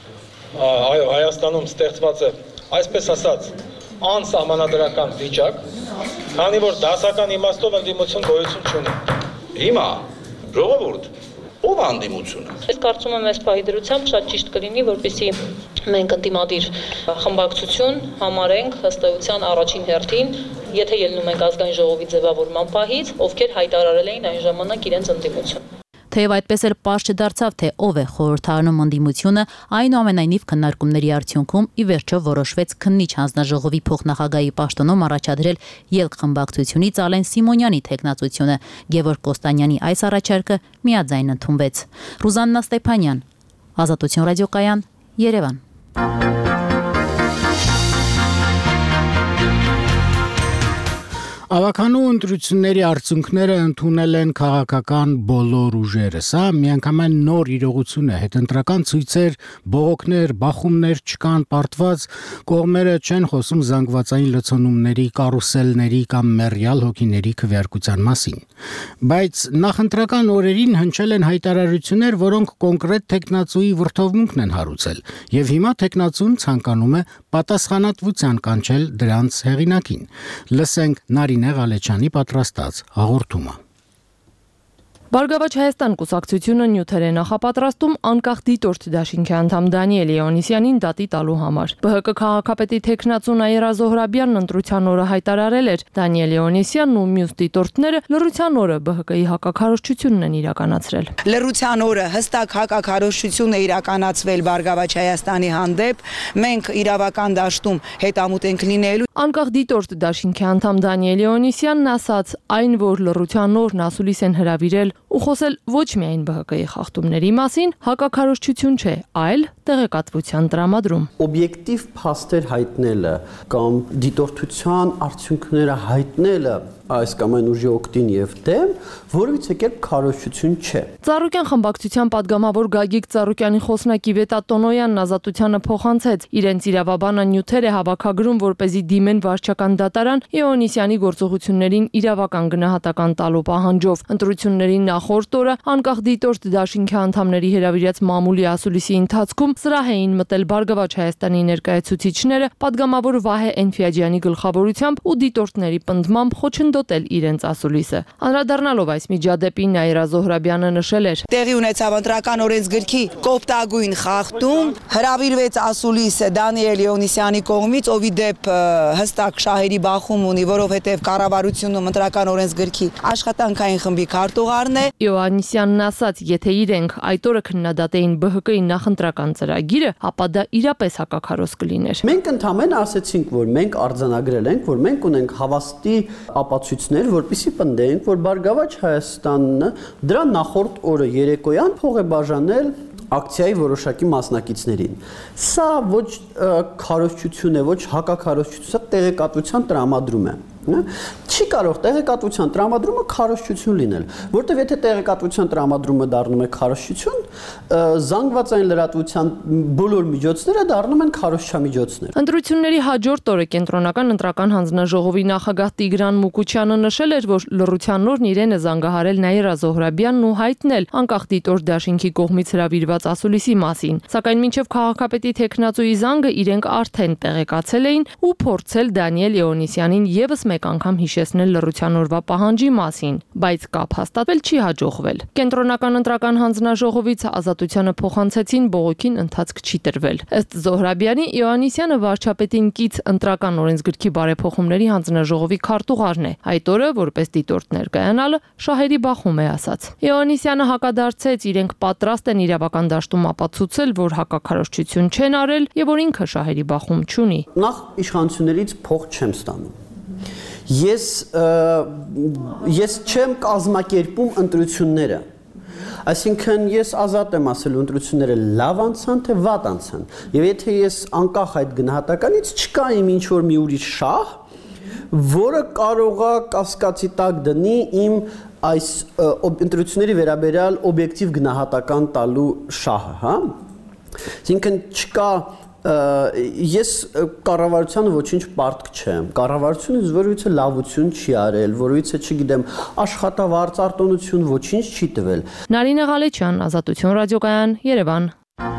այո, Հայաստանում ստեղծված է, այսպես ասած, անսահմանադրական վիճակ, քանի որ դասական իմաստով ընդդիմություն գոյություն չունի։ Հիմա ժողովուրդ ով անդիմությունը։ Ես կարծում եմ այս պահի դրությամբ շատ ճիշտ կլինի, որպեսզի մենք ընդդիմադիր խմբակցություն համարենք ըստ էության առաջին հերթին, եթե ելնում ենք ազգային ժողովի ձևավորման պահից, ովքեր հայտարարել էին այն ժամանակ իրենց ընդդիմություն։ Թեև այդպես էլ պարզ չդարձավ, թե ով է խորհրդարանում ընդդիմությունը, այնուամենայնիվ քննարկումների արդյունքում ի վերջո որոշվեց քննիչ հանձնաժողովի փոխնախագահի պաշտոնում առաջադրել Ելք խմբակցությունից Ալեն Սիմոնյանի տեխնացությունը։ Գևորգ Կոստանյանի այս առաջարկը միաձայն ընդունվեց։ Ռուզաննա Ստեփանյան, Ազատություն ռադիոկայան, Երևան։ Ավականու ընտրությունների արդյունքները ընդունել են քաղաքական բոլոր ուժերը։ Սա միանգամայն նոր իրողություն է, հետընտրական ցույցեր, բողոքներ, բախումներ չկան պարտված, կողմերը չեն խոսում զանգվածային լցոնումների, կարուսելների կամ մեռյալ հոգիների քվեարկության մասին։ Բայց նախընտրական օրերին հնչել են հայտարարություններ, որոնք կոնկրետ տեխնացուի վրթովմունքն են հարուցել, եւ հիմա տեխնացուն ցանկանում է պատասխանատվության կանչել դրանց հեղինակին։ Լսենք Նարինե Ղալեչյանի պատրաստած հաղորդումը։ Բարգավաճ Հայաստան կուսակցությունը նյութեր է նախապատրաստում անկախ դիտորդ դաշինքի անդամ Դանիել Լեոնիսյանին դատի տալու համար։ Բ Հ Կ քաղաքապետի թեկնածու Նաիրա Զոհրաբյանն ընտրության օրը հայտարարել էր. Դանիել Լեոնիսյանն ու մյուս դիտորդները լռության օրը Բ Հ Կ-ի հակաքարոզչությունն են իրականացրել։ Լռության օրը հստակ հակաքարոզչություն է իրականացվել Բարգավաճ Հայաստանի հանդեպ։ Մենք իրավական դաշտում հետամուտ ենք լինելու։ Անկախ դիտորդ դաշինքի անդամ Դանիել Լեոնիսյանն ասաց, այն որ լռության օրն ասուլիս են հրավիրել ու խոսել ոչ միայն Բ Հ Կ-ի խախտումների մասին, հակաքարոզչություն չէ, այլ տեղեկատվության տրամադրում։ Օբյեկտիվ փաստեր հայտնելը կամ դիտորդության արդյունքները հայտնելը այս կամ այն ուժի օգտին եւ դեմ, որովհետեւ եկել քարոզչություն չէ։ Ծառուկյան խմբակցության падգամավոր Գագիկ Ծառուկյանի խոսնակի Վետա Տոնոյանն Ազատությանը փոխանցեց, իրենց իրավաբանը նյութեր է հավաքագրում, որպեսզի դիմեն վարչական դատարան Իոնիսյանի գործողություններին իրավական գնահատական տալու պահանջով։ Ընտրությունների նախորդ օրը անկախ դիտորդ դաշինքի անդամների հրավիրած մամուլի ասուլիսի ընթացքում սրահ էին մտել Բարգավաճ Հայաստանի ներկայացուցիչները, падգամավոր Վահե Էնֆիաջյանի գլխավորությամբ ու դիտորդների պնդմամբ խոչընդոտել իրենց ասուլիսը։ Անդրադառնալով այս միջադեպին Նաիրա Զոհրաբյանը նշել էր. Տեղի ունեցավ ընտրական օրենսգրքի կոպտագույն խախտում, հրավիրվեց ասուլիսը Դանիել Լեոնիսյանի կողմից, ով ի դեպ հստակ շահերի բախում ունի, որովհետև կառավարությունում ընտրական օրենսգրքի աշխատանքային խմբի քարտուղարն է։ Իոաննիսյանն ասաց, եթե իրենք այդ օրը քննադատեին Բ Հ Կ-ի նախընտրական ծրագիրը, ապա դա իրապես հակաքարոզ կլիներ։ Մենք ընդհանրապես ասացինք, որ մենք արձանագրել ենք, որ մենք ունենք հավաստի ապացույցներ, որպեսզի պնդենք, որ Բարգավաճ Հայաստանը դրա նախորդ օրը երեկոյան փող է բաժանել ակցիայի որոշակի մասնակիցներին։ Սա ոչ քարոզչություն է, ոչ հակաքարոզչություն, սա տեղեկատվության տրամադրում է։ Չի կարող տեղեկատվության տրամադրումը քարոզչություն լինել, որտեղ եթե տեղեկատվության տրամադրումը դառնում է քարոզչություն, զանգվածային լրատվության բոլոր միջոցները դառնում են քարոզչամիջոցներ։ Ընտրությունների հաջորդ օրը կենտրոնական ընտրական հանձնաժողովի նախագահ Տիգրան Մուկուչյանը նշել էր, որ լռության օրն իրեն է զանգահարել Նաիրա Զոհրաբյանն ու հայտնել անկախ դիտորդ դաշինքի կողմից հրավիրված ասուլիսի մասին, սակայն մինչև քաղաքապետի թեկնածուի զանգը իրենք արդեն տեղեկացել էին ու փորձել Դանիել Լեոնիսյանին եւս մեկ անգամ հիշեցնել լռության օրվա պահանջի մասին, բայց կապ հաստատվել չի հաջողվել։ Կենտրոնական ընտրական հանձնաժողովից Ազատությանը փոխանցեցին բողոքին ընթացք չի տրվել։ Ըստ Զոհրաբյանի, Իոաննիսյանը վարչապետին կից ընտրական օրենսգրքի բարեփոխումների հանձնաժողովի քարտուղարն է։ Այդ օրը, որպես դիտորդ ներկայանալը, շահերի բախում է ասաց։ Իոաննիսյանը հակադարձեց, իրենք պատրաստ են իրավական դաշտում ապացուցել, որ հակաքարոզչություն չեն արել եւ որ ինքը շահերի բախում չունի։ Նախ իշխանություններից փող չեմ ստանում։ Ես ես չեմ կազմակերպում ընտրությունները։ Այսինքն ես ազատ եմ ասելու ընտրությունները լավ անցան թե վատ անցան։ Եվ եթե ես անկախ այդ գնահատականից չկա իմ ինչ որ մի ուրիշ շահ, որը կարող է կասկածի տակ դնի իմ այս ընտրությունների վերաբերյալ օբյեկտիվ գնահատական տալու շահը, հա։ Այսինքն չկա ես կառավարությանը ոչինչ պարտք չեմ։ Կառավարությունը որևիցե լավություն չի արել, որևիցե, չգիտեմ, աշխատավարձ արտոնություն ոչինչ չի տվել։ Նարինե Ղալեչյան, Ազատություն ռադիոկայան, Երևան։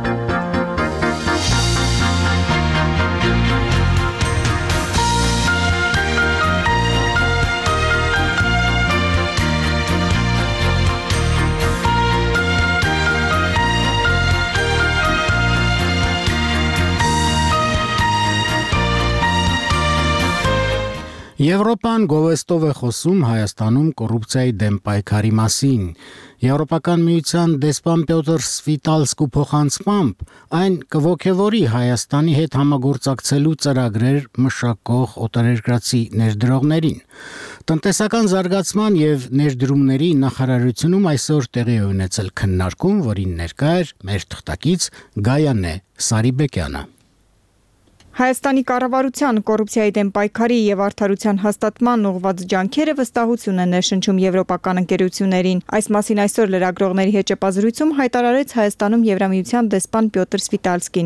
Եվրոպան գովեստով է խոսում Հայաստանում կոռուպցիայի դեմ պայքարի մասին։ Եվրոպական միության դեսպան Պյոտր Սվիտալսկու փոխանցմամբ այն կողոքեվորի Հայաստանի հետ համագործակցելու ծրագրեր մշակող օտարերկրացի ներդրողներին։ Տնտեսական զարգացման եւ ներդրումների նախարարությունում այսօր տեղի է ունեցել քննարկում, որին ներկա էր մեր թղթակից Գայանե Սարիբեկյանը։ Հայաստանի կառավարության կոռուպցիայի դեմ պայքարի եւ արդարության հաստատման ուղղված ջանքերը վստահություն են ներշնչում եվրոպական ընկերություններին։ Այս մասին այսօր լրագրողների հետ ճեպազրույցում հայտարարեց Հայաստանում Եվրամիության դեսպան Պյոտր Սվիտալսկին։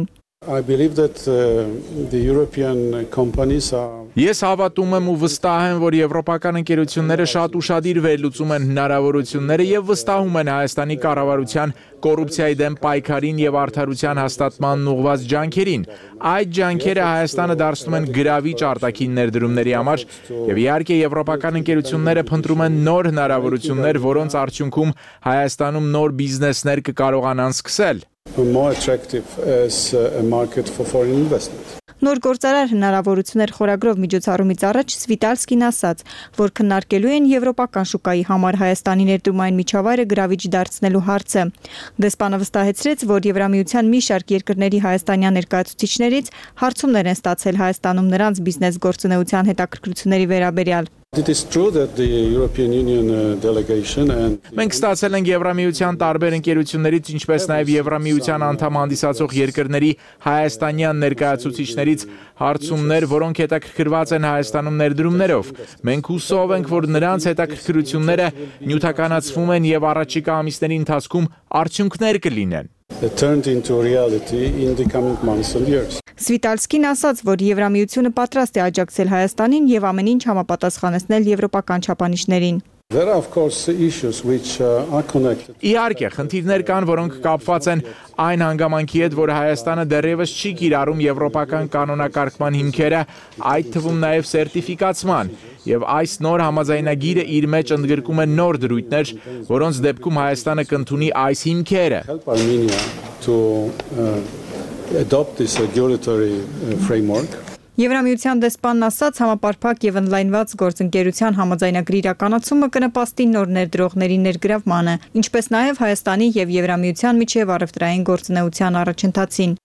I believe that uh, the European companies are Ես հավատում եմ ու վստահ եմ, որ եվրոպական ընկերությունները շատ ուշադիր վերլուծում են հնարավորությունները եւ վստահում են Հայաստանի կառավարության կոռուպցիայի դեմ պայքարին եւ արդարության հաստատմանն ուղղված ջանքերին։ Այդ ջանքերը Հայաստանը դարձնում են գրավիչ արտաքին ներդրումների համար եւ իհարկե եվրոպական ընկերությունները փնտրում են նոր հնարավորություններ, որոնց արդյունքում Հայաստանում նոր բիզնեսներ կկարողանան սկսել։ more attractive as a market for foreign investment. Նոր գործարար հնարավորություններ խորագրով միջոցառումից առաջ Սվիտալսկին ասաց, որ քննարկելու են եվրոպական շուկայի համար Հայաստանի ներդրումային միջավայրը գրավիչ դարձնելու հարցը։ Դեսպանը վստահեցրեց, որ Եվրամիության մի շարք երկրների հայաստանյան ներկայացուցիչներից հարցումներ են ստացել Հայաստանում նրանց բիզնես գործունեության հետաքրքրությունների վերաբերյալ։ It is true that the European Union uh, delegation and Մենք ստացել ենք Եվրամիության տարբեր ընկերություններից, ինչպես նաև Եվրամիության անդամ հանդիսացող երկրների հայաստանյան ներկայացուցիչներից հարցումներ, որոնք հետաքրքրված են Հայաստանում ներդրումներով։ Մենք հուսով ենք, որ նրանց հետաքրքրությունները նյութականացվում են եւ առաջիկա ամիսների ընթացքում արդյունքներ կլինեն։ turned into reality in the coming months and years. Սվիտալսկին ասաց, որ Եվրամիությունը պատրաստ է աջակցել Հայաստանին եւ ամեն ինչ համապատասխանեցնել եվրոպական չափանիշներին։ There are of course issues which uh, are connected. Իհարկե, խնդիրներ կան, որոնք կապված են այն հանգամանքի հետ, որ Հայաստանը դեռևս չի կիրառում եվրոպական կանոնակարգման հիմքերը, այդ թվում նաև սերտիֆիկացման, եւ այս նոր համաձայնագիրը իր մեջ ընդգրկում է նոր դրույթներ, որոնց դեպքում Հայաստանը կընդունի այս հիմքերը։ Help Armenia to uh, adopt this regulatory uh, framework. Եվրամիության դեսպանն ասաց, համապարփակ եւ ընդլայնված գործընկերության համաձայնագրի իրականացումը կնպաստի նոր ներդրողների ներգրավմանը, ինչպես նաեւ Հայաստանի եւ Եվրամիության միջև առևտրային գործունեության առաջընթացին։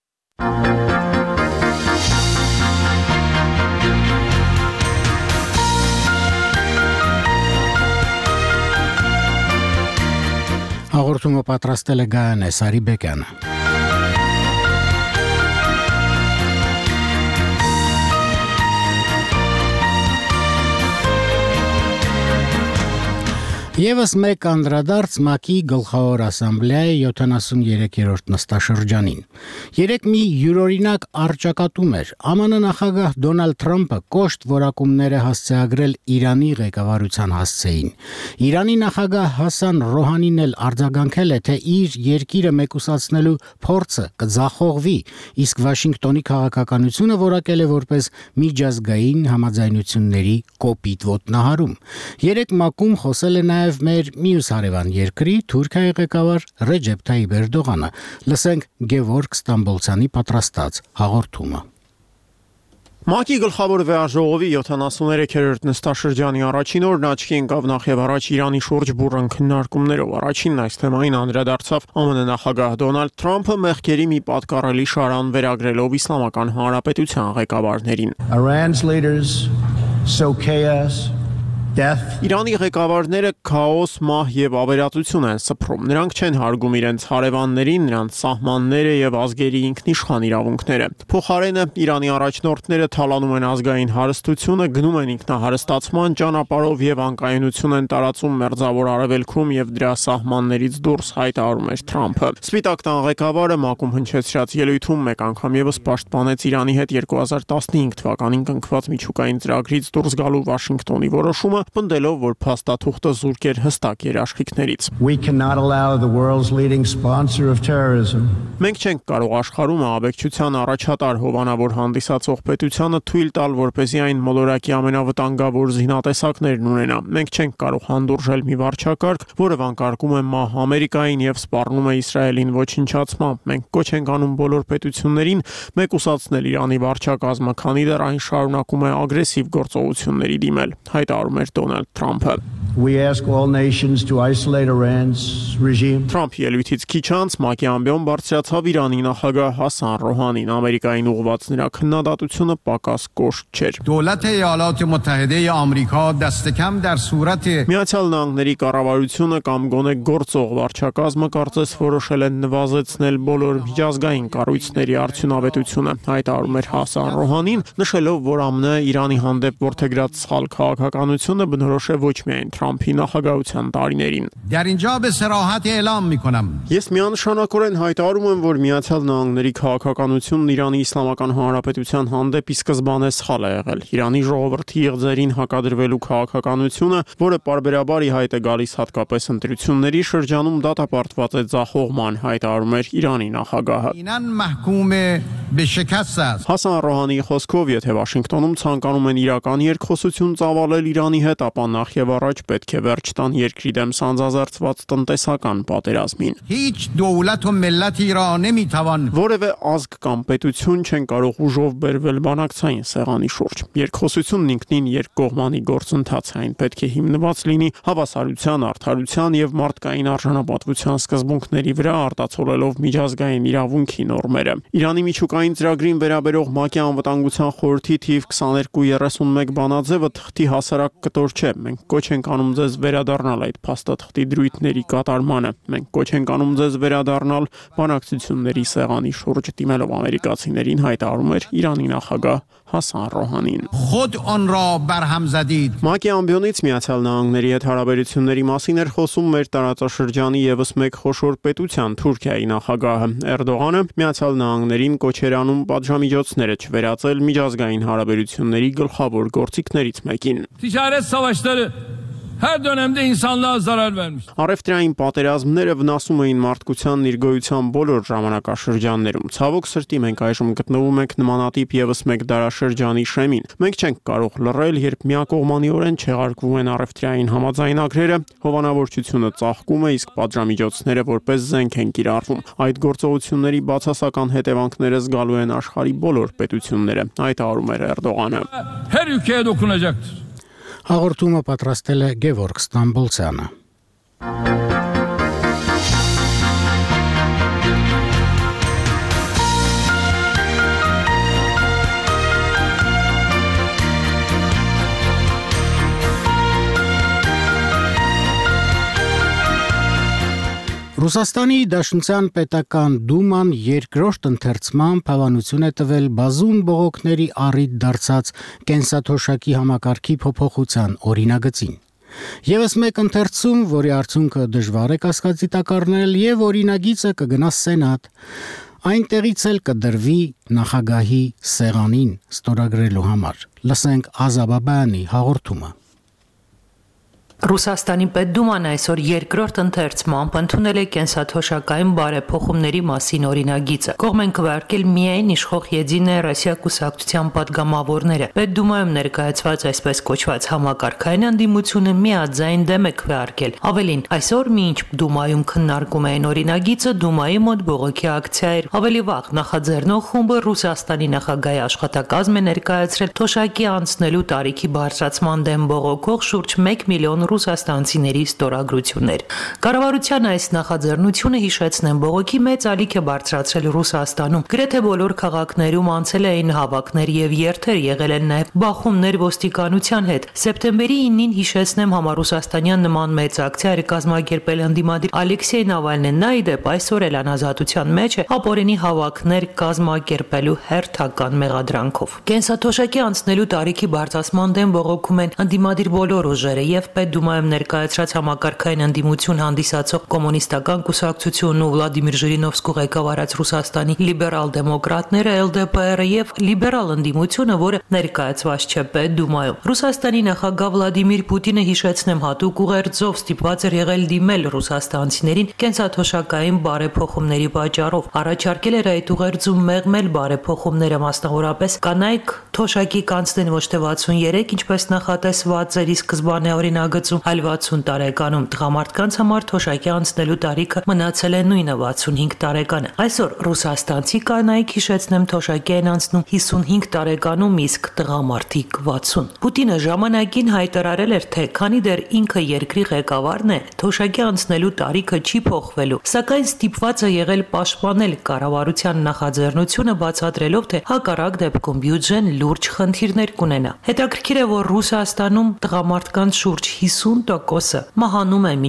Հաղորդումը պատրաստել է Գայանե Սարիբեկյանը։ Եվս մեկ անդրադարձ ՄԱԿ-ի գլխավոր ասամբլեայի յոթանասուններեքերորդ նստաշրջանին։ Երեք մի յուրօրինակ առճակատում էր։ ԱՄՆ նախագահ Դոնալդ Թրամփը կոշտ որակումներ է հասցեագրել Իրանի ղեկավարության հասցեին։ Իրանի նախագահ Հասան Ռոհանին էլ արձագանքել է, թե իր երկիրը մեկուսացնելու փորձը կձախողվի, իսկ Վաշինգտոնի քաղաքականությունը որակել է որպես միջազգային համաձայնությունների կոպիտ ոտնահարում։ Երեք ՄԱԿ-ում խոսել է նաև մեր մյուս հարևան երկրի Թուրքիայի ղեկավար Ռեջեփ Թայիփ Էրդողանը։ Լսենք Գևորգ Ստամբոլցյանի պատրաստած հաղորդումը։ ՄԱԿ-ի գլխավոր վեաժողովի յոթանասուններեքերորդ նստաշրջանի առաջին օրն աչքի ընկավ նախև առաջ Իրանի շուրջ բուռն քննարկումներով։ Առաջինն այս թեմային անդրադարձավ ԱՄՆ նախագահ Դոնալդ Թրամփը մեղքերի մի պատկառելի շարան վերագրելով Իսլամական Հանրապետության ղեկավարներին։ Iran's leaders sow chaos. Իրանի ղեկավարները քաոս, մահ եւ ավերածություն են սփռում։ Նրանք չեն հարգում իրենց հարևաններին, նրանց սահմանները եւ ազգերի ինքնիշխան իրավունքները։ Փոխարենը Իրանի առաջնորդները թալանում են ազգային հարստությունը, գնում են ինքնահարստացման ճանապարհով եւ անկայունություն են տարածում մերձավոր արևելքում եւ դրա սահմաններից դուրս, հայտարարում էր Թրամփը։ Սպիտակ տան ղեկավարը ՄԱԿ-ում հնչեցրած ելույթում մեկ անգամ եւս պաշտպանեց Իրանի հետ երկու հազար տասնհինգ թվականին կնքված միջուկային ծրագրից դուրս գալու Վաշինգտոնի որոշումը, պնդելով, որ փաստաթուղթը զուրկ էր հստակ երաշխիքներից։ We cannot allow the world's leading sponsor of terrorism. Մենք չենք կարող աշխարհում ահաբեկչության առաջատար հովանավոր հանդիսացող պետությանը թույլ տալ, որպեսզի այն մոլորակի ամենավտանգավոր զինատեսակներն ունենա։ Մենք չենք կարող հանդուրժել մի վարչակարգ, որը վանկարկում է մահ Ամերիկային եւ սպառնում է Իսրայելին ոչնչացմամբ։ Մենք կոչ ենք անում բոլոր պետություններին մեկուսացնել Իրանի վարչակազմը, քանի դեռ այն շարունակում է ագրեսիվ գործողությունների դիմել, հայտարարում էր Դոնալդ Թրամփը։ We ask all nations to isolate Iran's regime. Թրամփ ելույթից քիչ անց ՄԱԿ-ի ամբիոն բարձրացավ Իրանի նախագահ Հասան Ռոհանին։ Ամերիկային ուղղված նրա քննադատությունը պակաս կոշտ չէր։ دولت ایالات متحده آمریکا دست کم در صورت Միացյալ Նահանգների կառավարությունը կամ գոնե գործող վարչակազմը կարծես որոշել են նվազեցնել բոլոր միջազգային կառույցների արդյունավետությունը, հայտարարում էր Հասան Ռոհանին, նշելով, որ ԱՄՆ Իրանի հանդեպ որդեգրած սխալ քաղաքականությունը բնորոշ է ոչ միայն Թրամփի նախագահության տարիներին։ در اینجا به صراحت اعلام میکنم Ես միանշանակորեն հայտարարում եմ, որ Միացյալ Նահանգների քաղաքականությունն Իրանի Իսլամական Հանրապետության հանդեպ ի սկզբանե սխալ է եղել։ Իրանի ժողովրդի եղձերին հակադրվելու քաղաքականությունը, որը պարբերաբար ի հայտ է գալիս հատկապես ընտրությունների շրջանում, դատապարտված է ձախողման, հայտարարում էր Իրանի նախագահը։ Հասան Ռոհանիի խոսքով, եթե Վաշինգտոնում ցանկանում են իրական երկխոսություն ծավալել Իրանի հետ, ապա նախ եւ առաջ պետք է վերջ տան երկրի դեմ սանձազերծված տնտեսական պատերազմին։ Որևէ ազգ կամ պետություն չեն կարող ուժով բերվել բանակցային սեղանի շուրջ։ Երկխոսությունն ինքնին երկկողմանի գործընթաց է, այն պետք է հիմնված լինի հավասարության, արդարության եւ մարդկային արժանապատվության սկզբունքների վրա, արտացոլելով միջազգային իրավունքի նորմերը։ Իրանի միջուկային ծրագրին վերաբերող ՄԱԿ-ի անվտանգության խորհրդի թիվ քսաներկու երեսունմեկ բանաձևը թղթի հասարակ կտոր չէ։ Մենք կոչ ենք անում ձեզ վերադառնալ այդ փաստաթղթի դրույթների կատարմանը։ Մենք կոչ ենք անում ձեզ վերադառնալ բանակցությունների սեղանի շուրջ, դիմելով ամերիկացիներին, հայտարարում էր Իրանի նախագահ Հասան Ռոհանին։ ՄԱԿ-ի ամբիոնից Միացյալ Նահանգների հետ հարաբերությունների մասին էր խոսում մեր տարածաշրջանի եւս մեկ խոշոր պետության Թուրքիայի նախագահը։ Էրդողանը Միացյալ Նահանգներին կոչ էր անում պատժամիջոցները չվերածել միջազգային հարաբերությունների գլխավոր գործիքներից մեկին։ Her dönemde insanlığa zarar vermiş. Առևտրային պատերազմները վնասում էին մարդկության ներգոյության բոլոր ժամանակաշրջաններում։ Ցավոք սրտի մենք այժմ գտնվում ենք նմանատիպ եւս մեկ դարաշրջանի շեմին։ Մենք չենք կարող լռել, երբ միակողմանիորեն չեղարկվում են առևտրային համաձայնագրերը, հովանավորչությունը ծաղկում է, իսկ պատժամիջոցները որպես զենք են կիրառվում։ Այդ գործողությունների բացասական հետևանքները զգալու են աշխարհի բոլոր պետությունները, հայտարարում էր Էրդողանը։ Her ülkeye dokunacaktır. Հաղորդումը պատրաստել է Գևորգ Ստամբոլցյանը։ Ռուսաստանի Դաշնության պետական դուման երկրորդ ընթերցմամբ հավանություն է տվել բազում բողոքների առիթ դարձած կենսաթոշակի համակարգի փոփոխության օրինագծին։ Եվս մեկ ընթերցում, որի արդյունքը դժվար է կասկածի տակ առնել եւ օրինագիծը կգնա Սենատ, այնտեղից էլ կդրվի նախագահի սեղանին ստորագրելու համար։ Լսենք Ազաբաբյանի հաղորդումը։ Ռուսաստանի Պետդուման այսօր երկրորդ ընթերցմամբ ընդունել է կենսաթոշակային բարեփոխումների մասին օրինագիծը։ Կողմ են քվեարկել միայն իշխող Եդինայա Ռոսիա կուսակցության падգամավորները։ Պետդումայում ներկայացված այսպես կոչված համակարգային ընդդիմությունը միաձայն դեմ է քվեարկել։ Ավելին, այսօր մինչ Դումայում քննարկում էին օրինագիծը, Դումայի մոտ բողոքի ակցիա էր։ Ավելի վաղ նախաձեռնող խումբը Ռուսաստանի նախագահի աշխատակազմ է ներկայացրել թոշակի անցնելու տարիքի բարձրացման դեմ բողոքող շուրջ մեկ միլիոն ռուսաստանցիների ստորագրություններ։ Կառավարության այս նախաձեռնությունը հիշեցնեն բողոքի մեծ ալիք է բարձրացրել Ռուսաստանում։ Գրեթե բոլոր քաղաքներում անցել էին հավաքներ եւ երթեր, եղել են նաեւ բախումներ ոստիկանության հետ։ Սեպտեմբերի իննին հիշեցնեմ համառուսաստանյան նման մեծ ակցիա էր կազմակերպել ընդդիմադիր Ալեքսեյ Նավալնին։ Նա ի դեպ այսօր էլ անազատության մեջ է ապօրինի հավաքներ կազմակերպելու հերթական մեղադրանքով։ Կենսաթոշակի անցնելու տարիքի բարձրացման դեմ բողոքում են ընդդիմադիր բոլոր ուժերը եւ Պետդումայում ներկայացրած համակարգային ընդդիմություն հանդիսացող կոմունիստական կուսակցությունն ու Վլադիմիր Ժիրինովսկու ղեկավարած Ռուսաստանի լիբերալ դեմոկրատները Էլ Դե Պ Ը եւ լիբերալ ընդդիմությունը, որը ներկայացված չէ Պետդումայում։ Ռուսաստանի նախագահ Վլադիմիր Պուտինը հիշեցնեմ հատուկ ուղերձով ստիպված էր եղել դիմել ռուսաստանցիներին կենսաթոշակային բարեփոխումների պատճառով։ Առաջարկել էր այդ ուղերձում մեղմել բարեփոխումները, մասնավորապես կանայք թոշակի կանցնեն ոչ թե վաթսուներեք, ինչպես նախատեսված էր ի սկզբանե օրինագծում, այլ վաթսուն տարեկանում։ Տղամարդկանց համար թոշակի անցնելու տարիքը մնացել է նույնը վաթսունհինգ տարեկանը։ Այսօր ռուսաստանցի կանայք հիշեցնեմ թոշակի են անցնում հիսունհինգ տարեկանում, իսկ տղամարդիկ վաթսուն։ Պուտինը ժամանակին հայտարարել էր, թե քանի դեռ ինքը երկրի ղեկավարն է, թոշակի անցնելու տարիքը չի փոխվելու, սակայն ստիպված է եղել պաշտպանել կառավարության նախաձեռնությունը, բացատրելով, թե հակառակ դեպքում բյուջեն լուրջ խնդիրներ կունենա։ Հետաքրքիր է, որ Ռուսաստանում տղամարդկանց շուրջ հիսուն տոկոսը մահանում է մինչև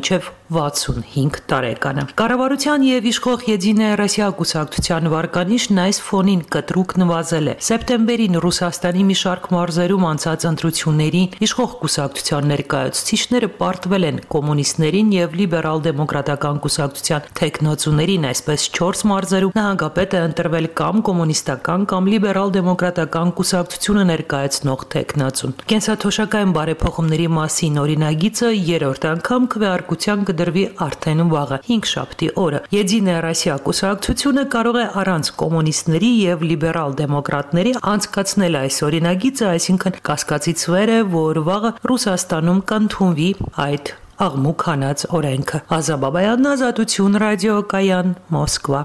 վաթսունհինգ տարեկանը։ Կառավարության եւ իշխող Եդինայա Ռոսիա կուսակցության վարկանիշն այս ֆոնին կտրուկ նվազել է։ Սեպտեմբերին Ռուսաստանի մի շարք մարզերում անցած ընտրություններին իշխող կուսակցության ներկայացուցիչները պարտվել են կոմունիստներին եւ լիբերալ-դեմոկրատական կուսակցության թեկնածուներին, այսպես չորս մարզերում նահանգապետ է ընտրվել կամ կոմունիստական կամ լիբերալ-դեմոկրատական կուսակցությունը ներկայացնող թեկնածուն։ Կենսաթոշակային բարեփոխումների մասին օրինագիծը երրորդ անգամ քվեարկության կդրվի արդեն վաղը հինգ շաբթի օրը։ Եդինայա Ռոսիա կուսակցությունը կարող է առանց կոմունիստների եւ լիբերալ-դեմոկրատների անցկացնել այս օրինագիծը, այսինքն կասկածից վեր է, որ վաղը Ռուսաստանում կընդունվի այդ աղմուկ հանած օրենքը։ Ազաբաբայան, Ազատություն, ռադիոկայան, Մոսկվա։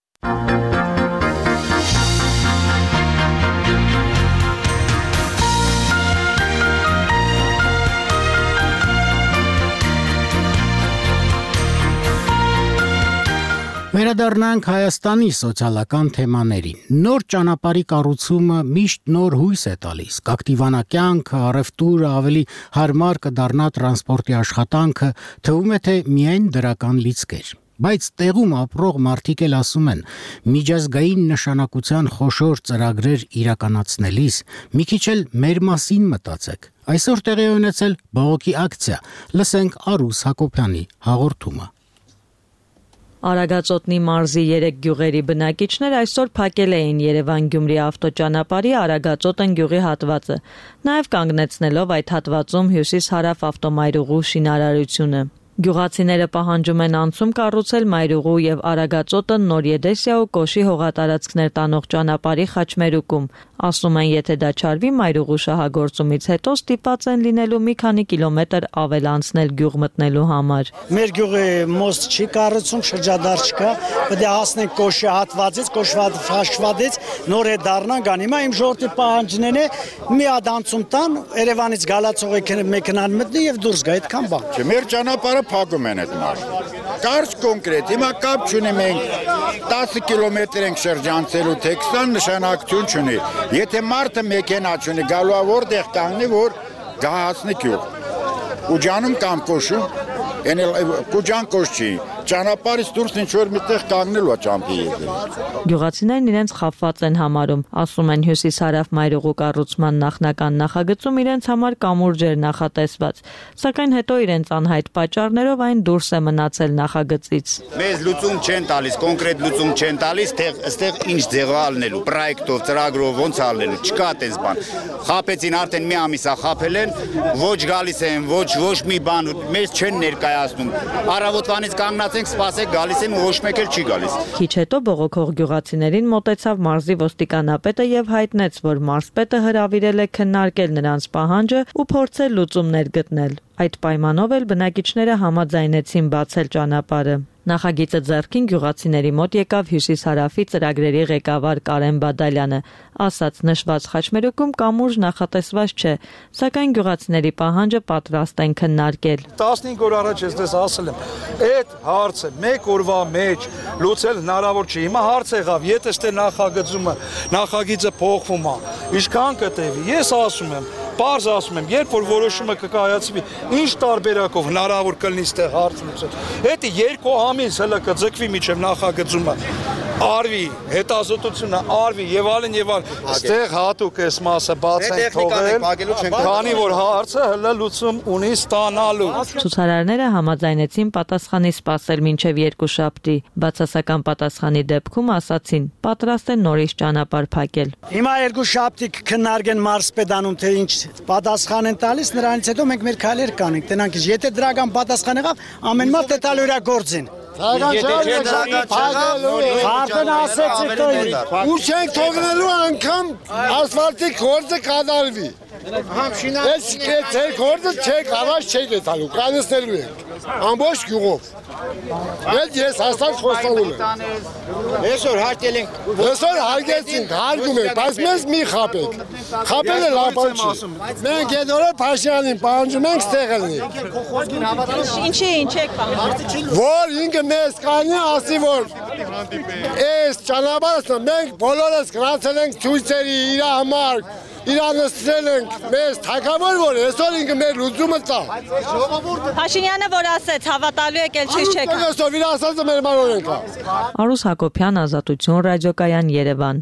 Վերադառնանք Հայաստանի սոցիալական թեմաներին։ Նոր ճանապարհի կառուցումը միշտ նոր հույս է տալիս։ Կակտիվանա կյանքը, առևտուրը, ավելի հարմար կդառնա տրանսպորտի աշխատանքը, թվում է թե միայն դրական լիցքեր։ Բայց տեղում ապրող մարդիկ էլ ասում են, միջազգային նշանակության խոշոր ծրագրեր իրականացնելիս մի քիչ էլ մեր մասին մտածեք։ Այսօր տեղի է ունեցել բողոքի ակցիա։ Լսենք Արուս Հակոբյանի հաղորդումը։ Արագածոտնի մարզի երեք գյուղերի բնակիչներ այսօր փակել էին Երևան-Գյումրի ավտոճանապարհի Արագածոտ գյուղի հատվածը, նաև կանգնեցնելով այդ հատվածում հյուսիս-հարավ ավտոմայրուղու շինարարությունը։ Գյուղացիները պահանջում են անցում կառուցել Մայրուղու եւ Արագածոտը Նորեդեսիա ու Կոշի հողատարածքներ տանող ճանապարհի խաչմերուկում։ Ասում են, եթե դա չարվի Մայրուղու շահագործումից հետո ստիպված են լինելու մի քանի կիլոմետր ավել անցնել գյուղ մտնելու համար։ Մեր գյուղի մոստ չի կառուցում, շրջադար չկա, պետք է հասնենք Կոշի հատվածից, Կոշվադ Ֆաշվադից նոր է դառնանք, անիմա իմ ժողովրդի պահանջն է մի հատ անցում տան, Երևանից գալացող մեքենան մտնի եւ դուրս գա, այդքան բան։ Չէ, մեր ճանապարհը փակում են այդ մարդ։ Կարճ կոնկրետ, հիմա կապ չունի մենք տասը կիլոմետր ենք շրջանցելու, թե քսան նշանակություն չունի։ Եթե մարդը մեքենա չունի, գալու է որտեղ կանգնի, որ գահացնի գյուղ։ Ու ջանում կամ կոշում, կուջան կոշ չի, ճանապարհից դուրս ինչ-որ միտեղ կանգնելու է ճամփի ետևից։ Գյուղացիներն իրենց խաբված են համարում, ասում են հյուսիս-հարավ Մայրուղու կառուցման նախնական նախագծում իրենց համար կամուրջ էր նախատեսված, սակայն հետո իրենց անհայտ պատճառներով այն դուրս է մնացել նախագծից։ Մեզ լուծում չեն տալիս, կոնկրետ լուծում չեն տալիս, այստեղ ինչ ձև ալնելու, պրոյեկտով, ծրագրով ոնց ալնելու, չկա այդպես բան։ Խաբեցին արդեն մի ամիս է խաբել են, ոչ գալիս են, ոչ ոչ մի բան, մեզ չեն ներկայացնում։ Առավոտվանից կանգնած սպասեք գալիս են ոչ մեկ էլ չի գալիս։ Քիչ հետո բողոքող գյուղացիներին մոտեցավ մարզի ոստիկանապետը եւ հայտնեց, որ մարզպետը հրավիրել է քննարկել նրանց պահանջը ու փորձել լուծումներ գտնել։ Այդ պայմանով էլ բնակիչները համաձայնեցին բացել ճանապարհը։ Նախագիծը ձեռքին գյուղացիների մոտ եկավ հյուսիս-հարավի ծրագրերի ղեկավար Կարեն Բադալյանը, ասաց նշված խաչմերուկում կամուրջ նախատեսված չէ, սակայն գյուղացիների պահանջը պատրաստ են քննարկել։ տասնհինգ օր առաջ ես դες ասել եմ, այդ հարցը մեկ օրվա մեջ լուծել հնարավոր չի։ Հիմա հարց եղավ, եթե ստե նախագծումը, նախագիծը փոխվում է, ինչքան կտևի։ Ես ասում եմ, պարզ ասում եմ, երբ որ որոշումը կկայացվի, ինչ տարբերակով հնարավոր կլինի ստե հարց լուծել։ Դա երկու ամիս հələ կձգվի միջև նախագծումը, արվի, հետազոտությունը արվի եւ այլն եւ այլն։ Ստեղ հատուկ էս մասը բացեն թողել, քանի որ հարցը հələ լուծում ունի ստանալու։ Ցուցարարները համաձայնեցին պատասխանի սպասել մինչև երկուշաբթի, բացասական պատասխանի դեպքում ասացին, պատրաստ են նորից ճանապարհ փակել։ Հիմա երկուշաբթի կքննարկեն մարզպետանում, թե ինչ պատասխան են տալիս, նրանից հետո մենք մեր քայլեր կանենք, տենանք, եթե դրական պատասխան եղավ, ամեն մարդ է տալու իր գործին։ Արդեն ասեցիք դու։ Ու չենք թողնելու անգամ ասֆալտի գործը կատարվի։ Այս ձեր գործը չեք առաջ չեք եթալու, կանցնելու եք։ Ամբողջ գյուղով։ Ես ես հաստատ խոստանում եմ։ Այսօր հարկել ենք։ Այսօր հարգեցինք, հարգում ենք, բայց մեզ մի խաբեք։ Խաբելը լավ բան չի։ Մենք Գեդորե Փաշյանին պահանջում ենք ստեղ լինի։ Ինչի, ինչ եք պահանջում։ Որ ինքը մեզ կանի ասի որ այս ճանապարհը մենք բոլորս գնացել ենք ցույցերի իր համար իրանցրել ենք մեզ թագավոր, որ այսօր ինքը մեր լուծումը տա։ Փաշինյանը որ ասեց հավատալու եք, էլ չի չեք։ Այսօր իր ասածը մեր մանորեն կա։ Արուս Հակոբյան, Ազատություն, Ռադիոկայան, Երևան։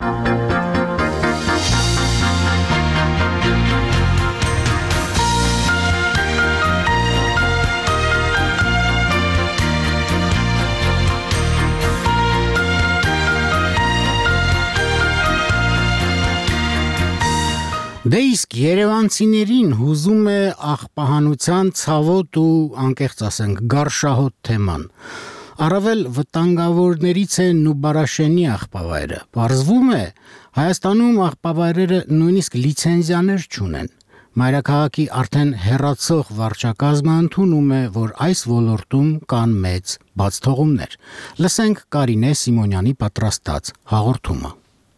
Դե իսկ երևանցիներին հուզում է աղբահանության ցավոտ ու անկեղծ ասենք գարշահոտ թեման։ Առավել վտանգավորներից է Նուբարաշենի աղբավայրը։ Պարզվում է, Հայաստանում աղբավայրերը նույնիսկ լիցենզիաներ չունեն։ Մայրաքաղաքի արդեն հեռացող վարչակազմը ընդունում է, որ այս ոլորտում կան մեծ բացթողումներ։ Լսենք Կարինե Սիմոնյանի պատրաստած հաղորդումը։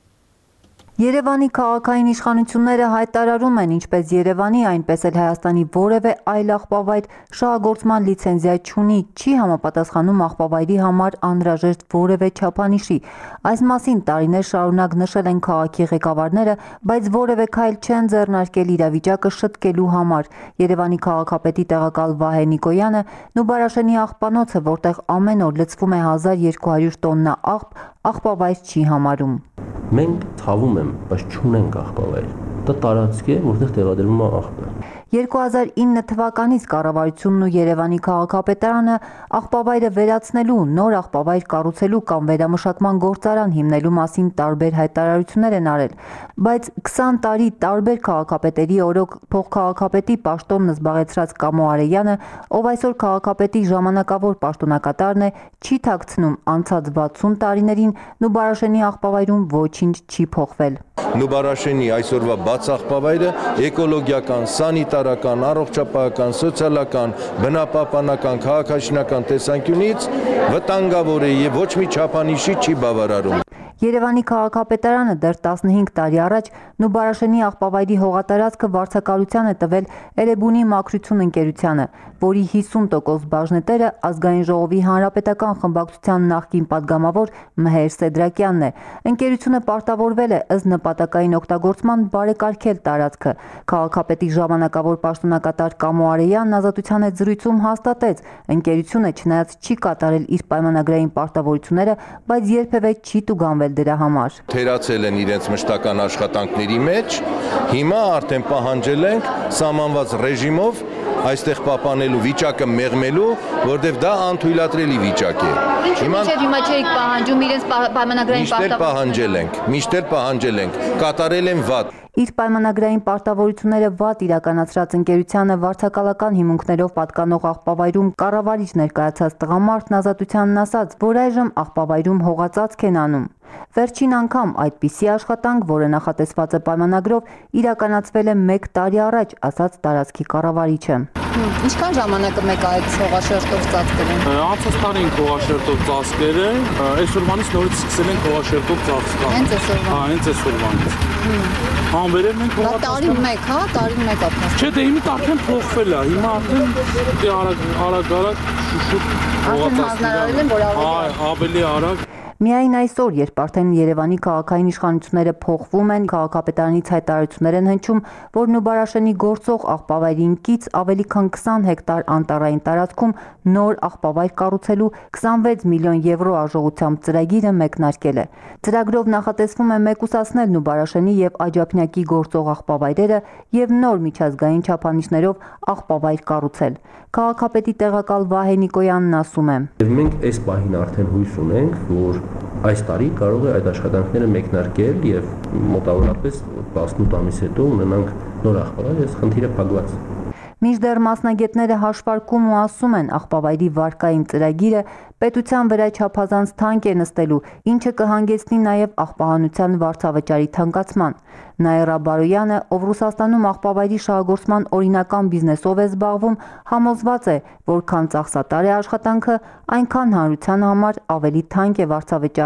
Երևանի քաղաքային իշխանությունները հայտարարում են ինչպես Երևանի, այնպես էլ Հայաստանի որևէ այլ աղբավայր շահագործման լիցենզիա չունի, չի համապատասխանում աղբավայրի համար անհրաժեշտ որևէ չափանիշի։ Այս մասին տարիներ շարունակ նշել են քաղաքի ղեկավարները, բայց որևէ քայլ չեն ձեռնարկել իրավիճակը շտկելու համար։ Երևանի քաղաքապետի տեղակալ Վահե Նիկոյանը Նուբարաշենի աղբանոցը, որտեղ ամեն օր լցվում է հազար երկու հարյուր տոննա աղբ, աղբավայր չի համարում։ Մենք ցավում եմ, բայց չունենք աղբավայր։ Դա տարածք է, որտեղ տեղադրվում է աղբը։ երկու հազար ինը թվականից կառավարությունն ու Երևանի քաղաքապետարանը աղբավայրը վերացնելու, նոր աղբավայր կառուցելու կամ վերամշակման գործարան հիմնելու մասին տարբեր հայտարարություններ են արել, բայց քսան տարի տարբեր քաղաքապետերի օրոք փոխքաղաքապետի պաշտոնն զբաղեցրած Կամո Արեյանը, ով այսօր քաղաքապետի ժամանակավոր պաշտոնակատարն է, չի թաքցնում անցած վաթսուն տարիներին Նուբարաշենի աղբավայրում ոչինչ չի փոխվել։ Նուբարաշենի այսօրվա բաց աղբավայրը էկոլոգիական, սանիտարական, առողջապահական, սոցիալական, բնապահպանական, քաղաքաշինական տեսանկյունից վտանգավոր է եւ ոչ մի չափանիշի չի բավարարում։ Երևանի քաղաքապետարանը դեռ տասնհինգ տարի առաջ Նուբարաշենի աղբավայրի հողատարածքը վարձակալության է տվել Էրեբունի մաքրություն ընկերությանը, որի հիսուն տոկոս բաժնետերը Ազգային ժողովի հանրապետական խմբակցության նախկին падգամավոր Մհեր Սեդրակյանն է։ Ընկերությունը պարտավորվել է ըստ նպատակային օգտագործման բարեկարգել տարածքը։ Քաղաքապետի ժամանակավոր պաշտոնակատար Կամո Արեյանն Ազատության հետ զրույցում հաստատեց, ընկերությունը չնայած չի կատարել իր պայմանագրային պարտավորությունները, բայց երբևէ չի տուգանվել դրա համար։ Թերացել են իրենց մշտական աշխատանքների մեջ, հիմա արդեն պահանջել ենք սահմանված ռեժիմով այստեղ պահպանելու վիճակը մեղմելու, որտեղ դա անթույլատրելի վիճակ է։ Ինչու՞ մինչև հիմա չեք պահանջում իրենց պայմանագրային պարտավորությունները։ Միշտ պահանջել ենք, միշտ պահանջել ենք, կատարել են վատ։ Իր պայմանագրային պարտավորությունները վատ իրականացրած ընկերությանը վարձակալական հիմունքներով պատկանող աղբավայրում կառավարիչ ներկայացած տղամարդն Ազատությանն ասաց, որ այժմ աղբավայրում հողածածկ են անում։ Վերջին անգամ այդպիսի աշխատանք, որը նախատեսված է պայմանագրով, իրականացվել է մեկ տարի առաջ, ասաց տարածքի կառավարիչը։ Ինչքան ժամանակը մեկ այդ հողաշերտով ծածկել են։ Անցած տարին հողաշերտով ծածկել է, այսօրվանից նորից սկսել են հողաշերտով ծածկել։ Հենց այսօրվանից։ Հա, հենց այսօրվանից։ Հանբերել ենք հողացածը։ Տարին մեկ, հա, տարին մեկ ապա։ Չէ, դե հիմա արդեն փոխվել է։ Հիմա արդեն դե արագ-արագ շուշուտ հողացածները։ Ավելի արագ։ Միայն այսօր, երբ արդեն Երևանի քաղաքային իշխանությունները փոխվում են, քաղաքապետարանից հայտարարություններ են հնչում, որ Նուբարաշենի գործող աղբավայրին կից ավելի քան քսան հեկտար անտառային տարածքում նոր աղբավայր կառուցելու քսանվեց միլիոն եվրո արժողությամբ ծրագիրը մեկնարկել է։ Ծրագրով նախատեսվում է մեկուսացնել Նուբարաշենի եւ Աջափնյակի գործող աղբավայրերը եւ նոր միջազգային չափանիշներով աղբավայր կառուցել։ Քաղաքապետի տեղակալ Վահե Նիկոյանն ասում է. Մենք այս պահին արդեն հույս ունենք, որ այս տարի կարող է այդ աշխատանքները մեկնարկել եւ մոտավորապես տասնութ ամիս հետո ունենանք նոր աղբավայր, այս խնդիրը փակված։ Մինչդեռ մասնագետները հաշվարկում ու ասում են, աղբավայրի վարկային ծրագիրը պետության վրա չափազանց թանկ է նստելու, ինչը կհանգեցնի նաև աղբահանության վարձավճարի թանկացման։ Նաիրա Բարոյանը, ով Ռուսաստանում աղբավայրի շահագործման օրինական բիզնեսով է զբաղվում, համոզված է, որքան ծախսատար է աշխատանքը, այնքան հանրության համար ավելի թանկ է վարձավճարը։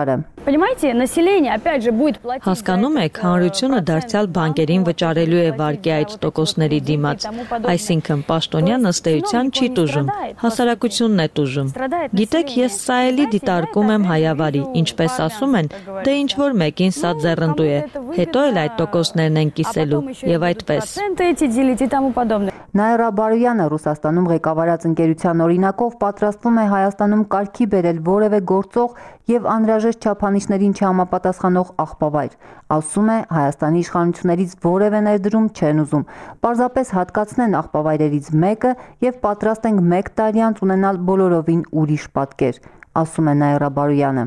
Понимаете, население опять же будет платить. Հասկանում եք, հանրությունը դարձյալ բանկերին վճարելու է վարկի այդ տոկոսների դիմաց, այսինքն պաշտոնյան ըստ էության չի տուժում, հասարակությունն է տուժում։ Գիտեք, ես սա էլի դիտարկում եմ հայավարի, ինչպես ասում են, դե ինչ որ մեկին սա ձեռնտու է, հետո էլ այդ տոկոսներն են կիսելու եւ այդպես։ Նաիրա Բարոյանը Ռուսաստանում ղեկավարած ընկերության օրինակով պատրաստվում է Հայաստանում կարգի բերել որևէ գործող եւ անհրաժեշտ չափանիշներին չհամապատասխանող աղբավայր։ Ասում է, Հայաստանի իշխանություններից որևէ ներդրում չեն ուզում։ Պարզապես հատկացնեն աղբավայրերից մեկը եւ պատրաստ ենք մեկ տարի անց ունենալ բոլորովին ուրիշ պատկեր, ասում է Նաիրա Բարոյանը։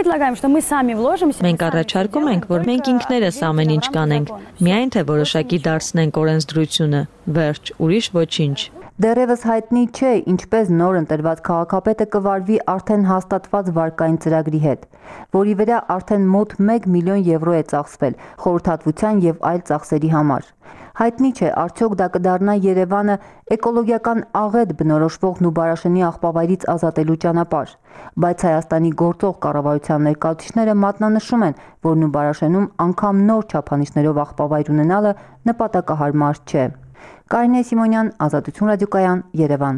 Մենք առաջարկում ենք, որ մենք ինքներս ամեն ինչ կանենք, միայն թե որոշակի դարձնենք օրենսդրությունը, վերջ, ուրիշ ոչինչ։ Դեռևս հայտնի չէ, ինչպես նոր ընտրված քաղաքապետը կվարվի արդեն հաստատված վարկային ծրագրի հետ, որի վրա արդեն մոտ մեկ միլիոն եվրո է ծախսվել խորհրդատվության եւ այլ ծախսերի համար։ Հայտնի չէ, արդյոք դա կդառնա Երևանը էկոլոգիական աղետ բնորոշվող Նուբարաշենի աղբավայրից ազատելու ճանապարհ, բայց Հայաստանի գործող կառավարության ներկայացուցիչները մատնանշում են, որ Նուբարաշենում անգամ նոր չափանիշներով աղբավայր ունենալը նպատակահարմար չէ։ Կարինե Սիմոնյան, Ազատություն ռադիոկայան, Երևան։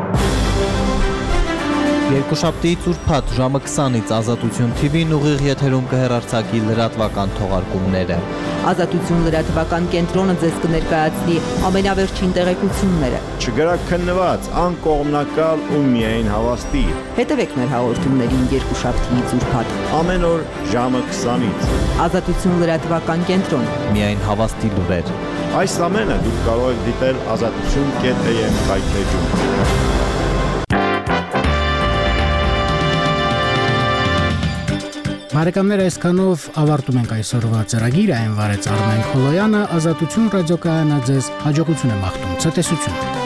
Երկուշաբթիից ուրբաթ ժամը քսանից Ազատություն թի վին ուղիղ եթերում կհեռարձակի լրատվական թողարկումները։ Ազատություն լրատվական կենտրոնը ձեզ կներկայացնի ամենավերջին տեղեկությունները։ Չգրաքննված, անկողմնակալ ու միայն հավաստի։ Հետևեք մեր հաղորդումներին երկուշաբթիից ուրբաթ ամեն օր ժամը քսանից։ Ազատություն լրատվական կենտրոն։ Միայն հավաստի լուրեր։ Այս ամենը դուք կարող եք դիտել ազատություն կետ է եմ կայքեջում։ Բարեկամներ, այսքանով ավարտում ենք այսօրվա ծրագիրը, այն վարեց Արմեն Խոլոյանը, Ազատություն ռադիոկայանը ձեզ հաջողություն է մաղթում, ցտեսություն։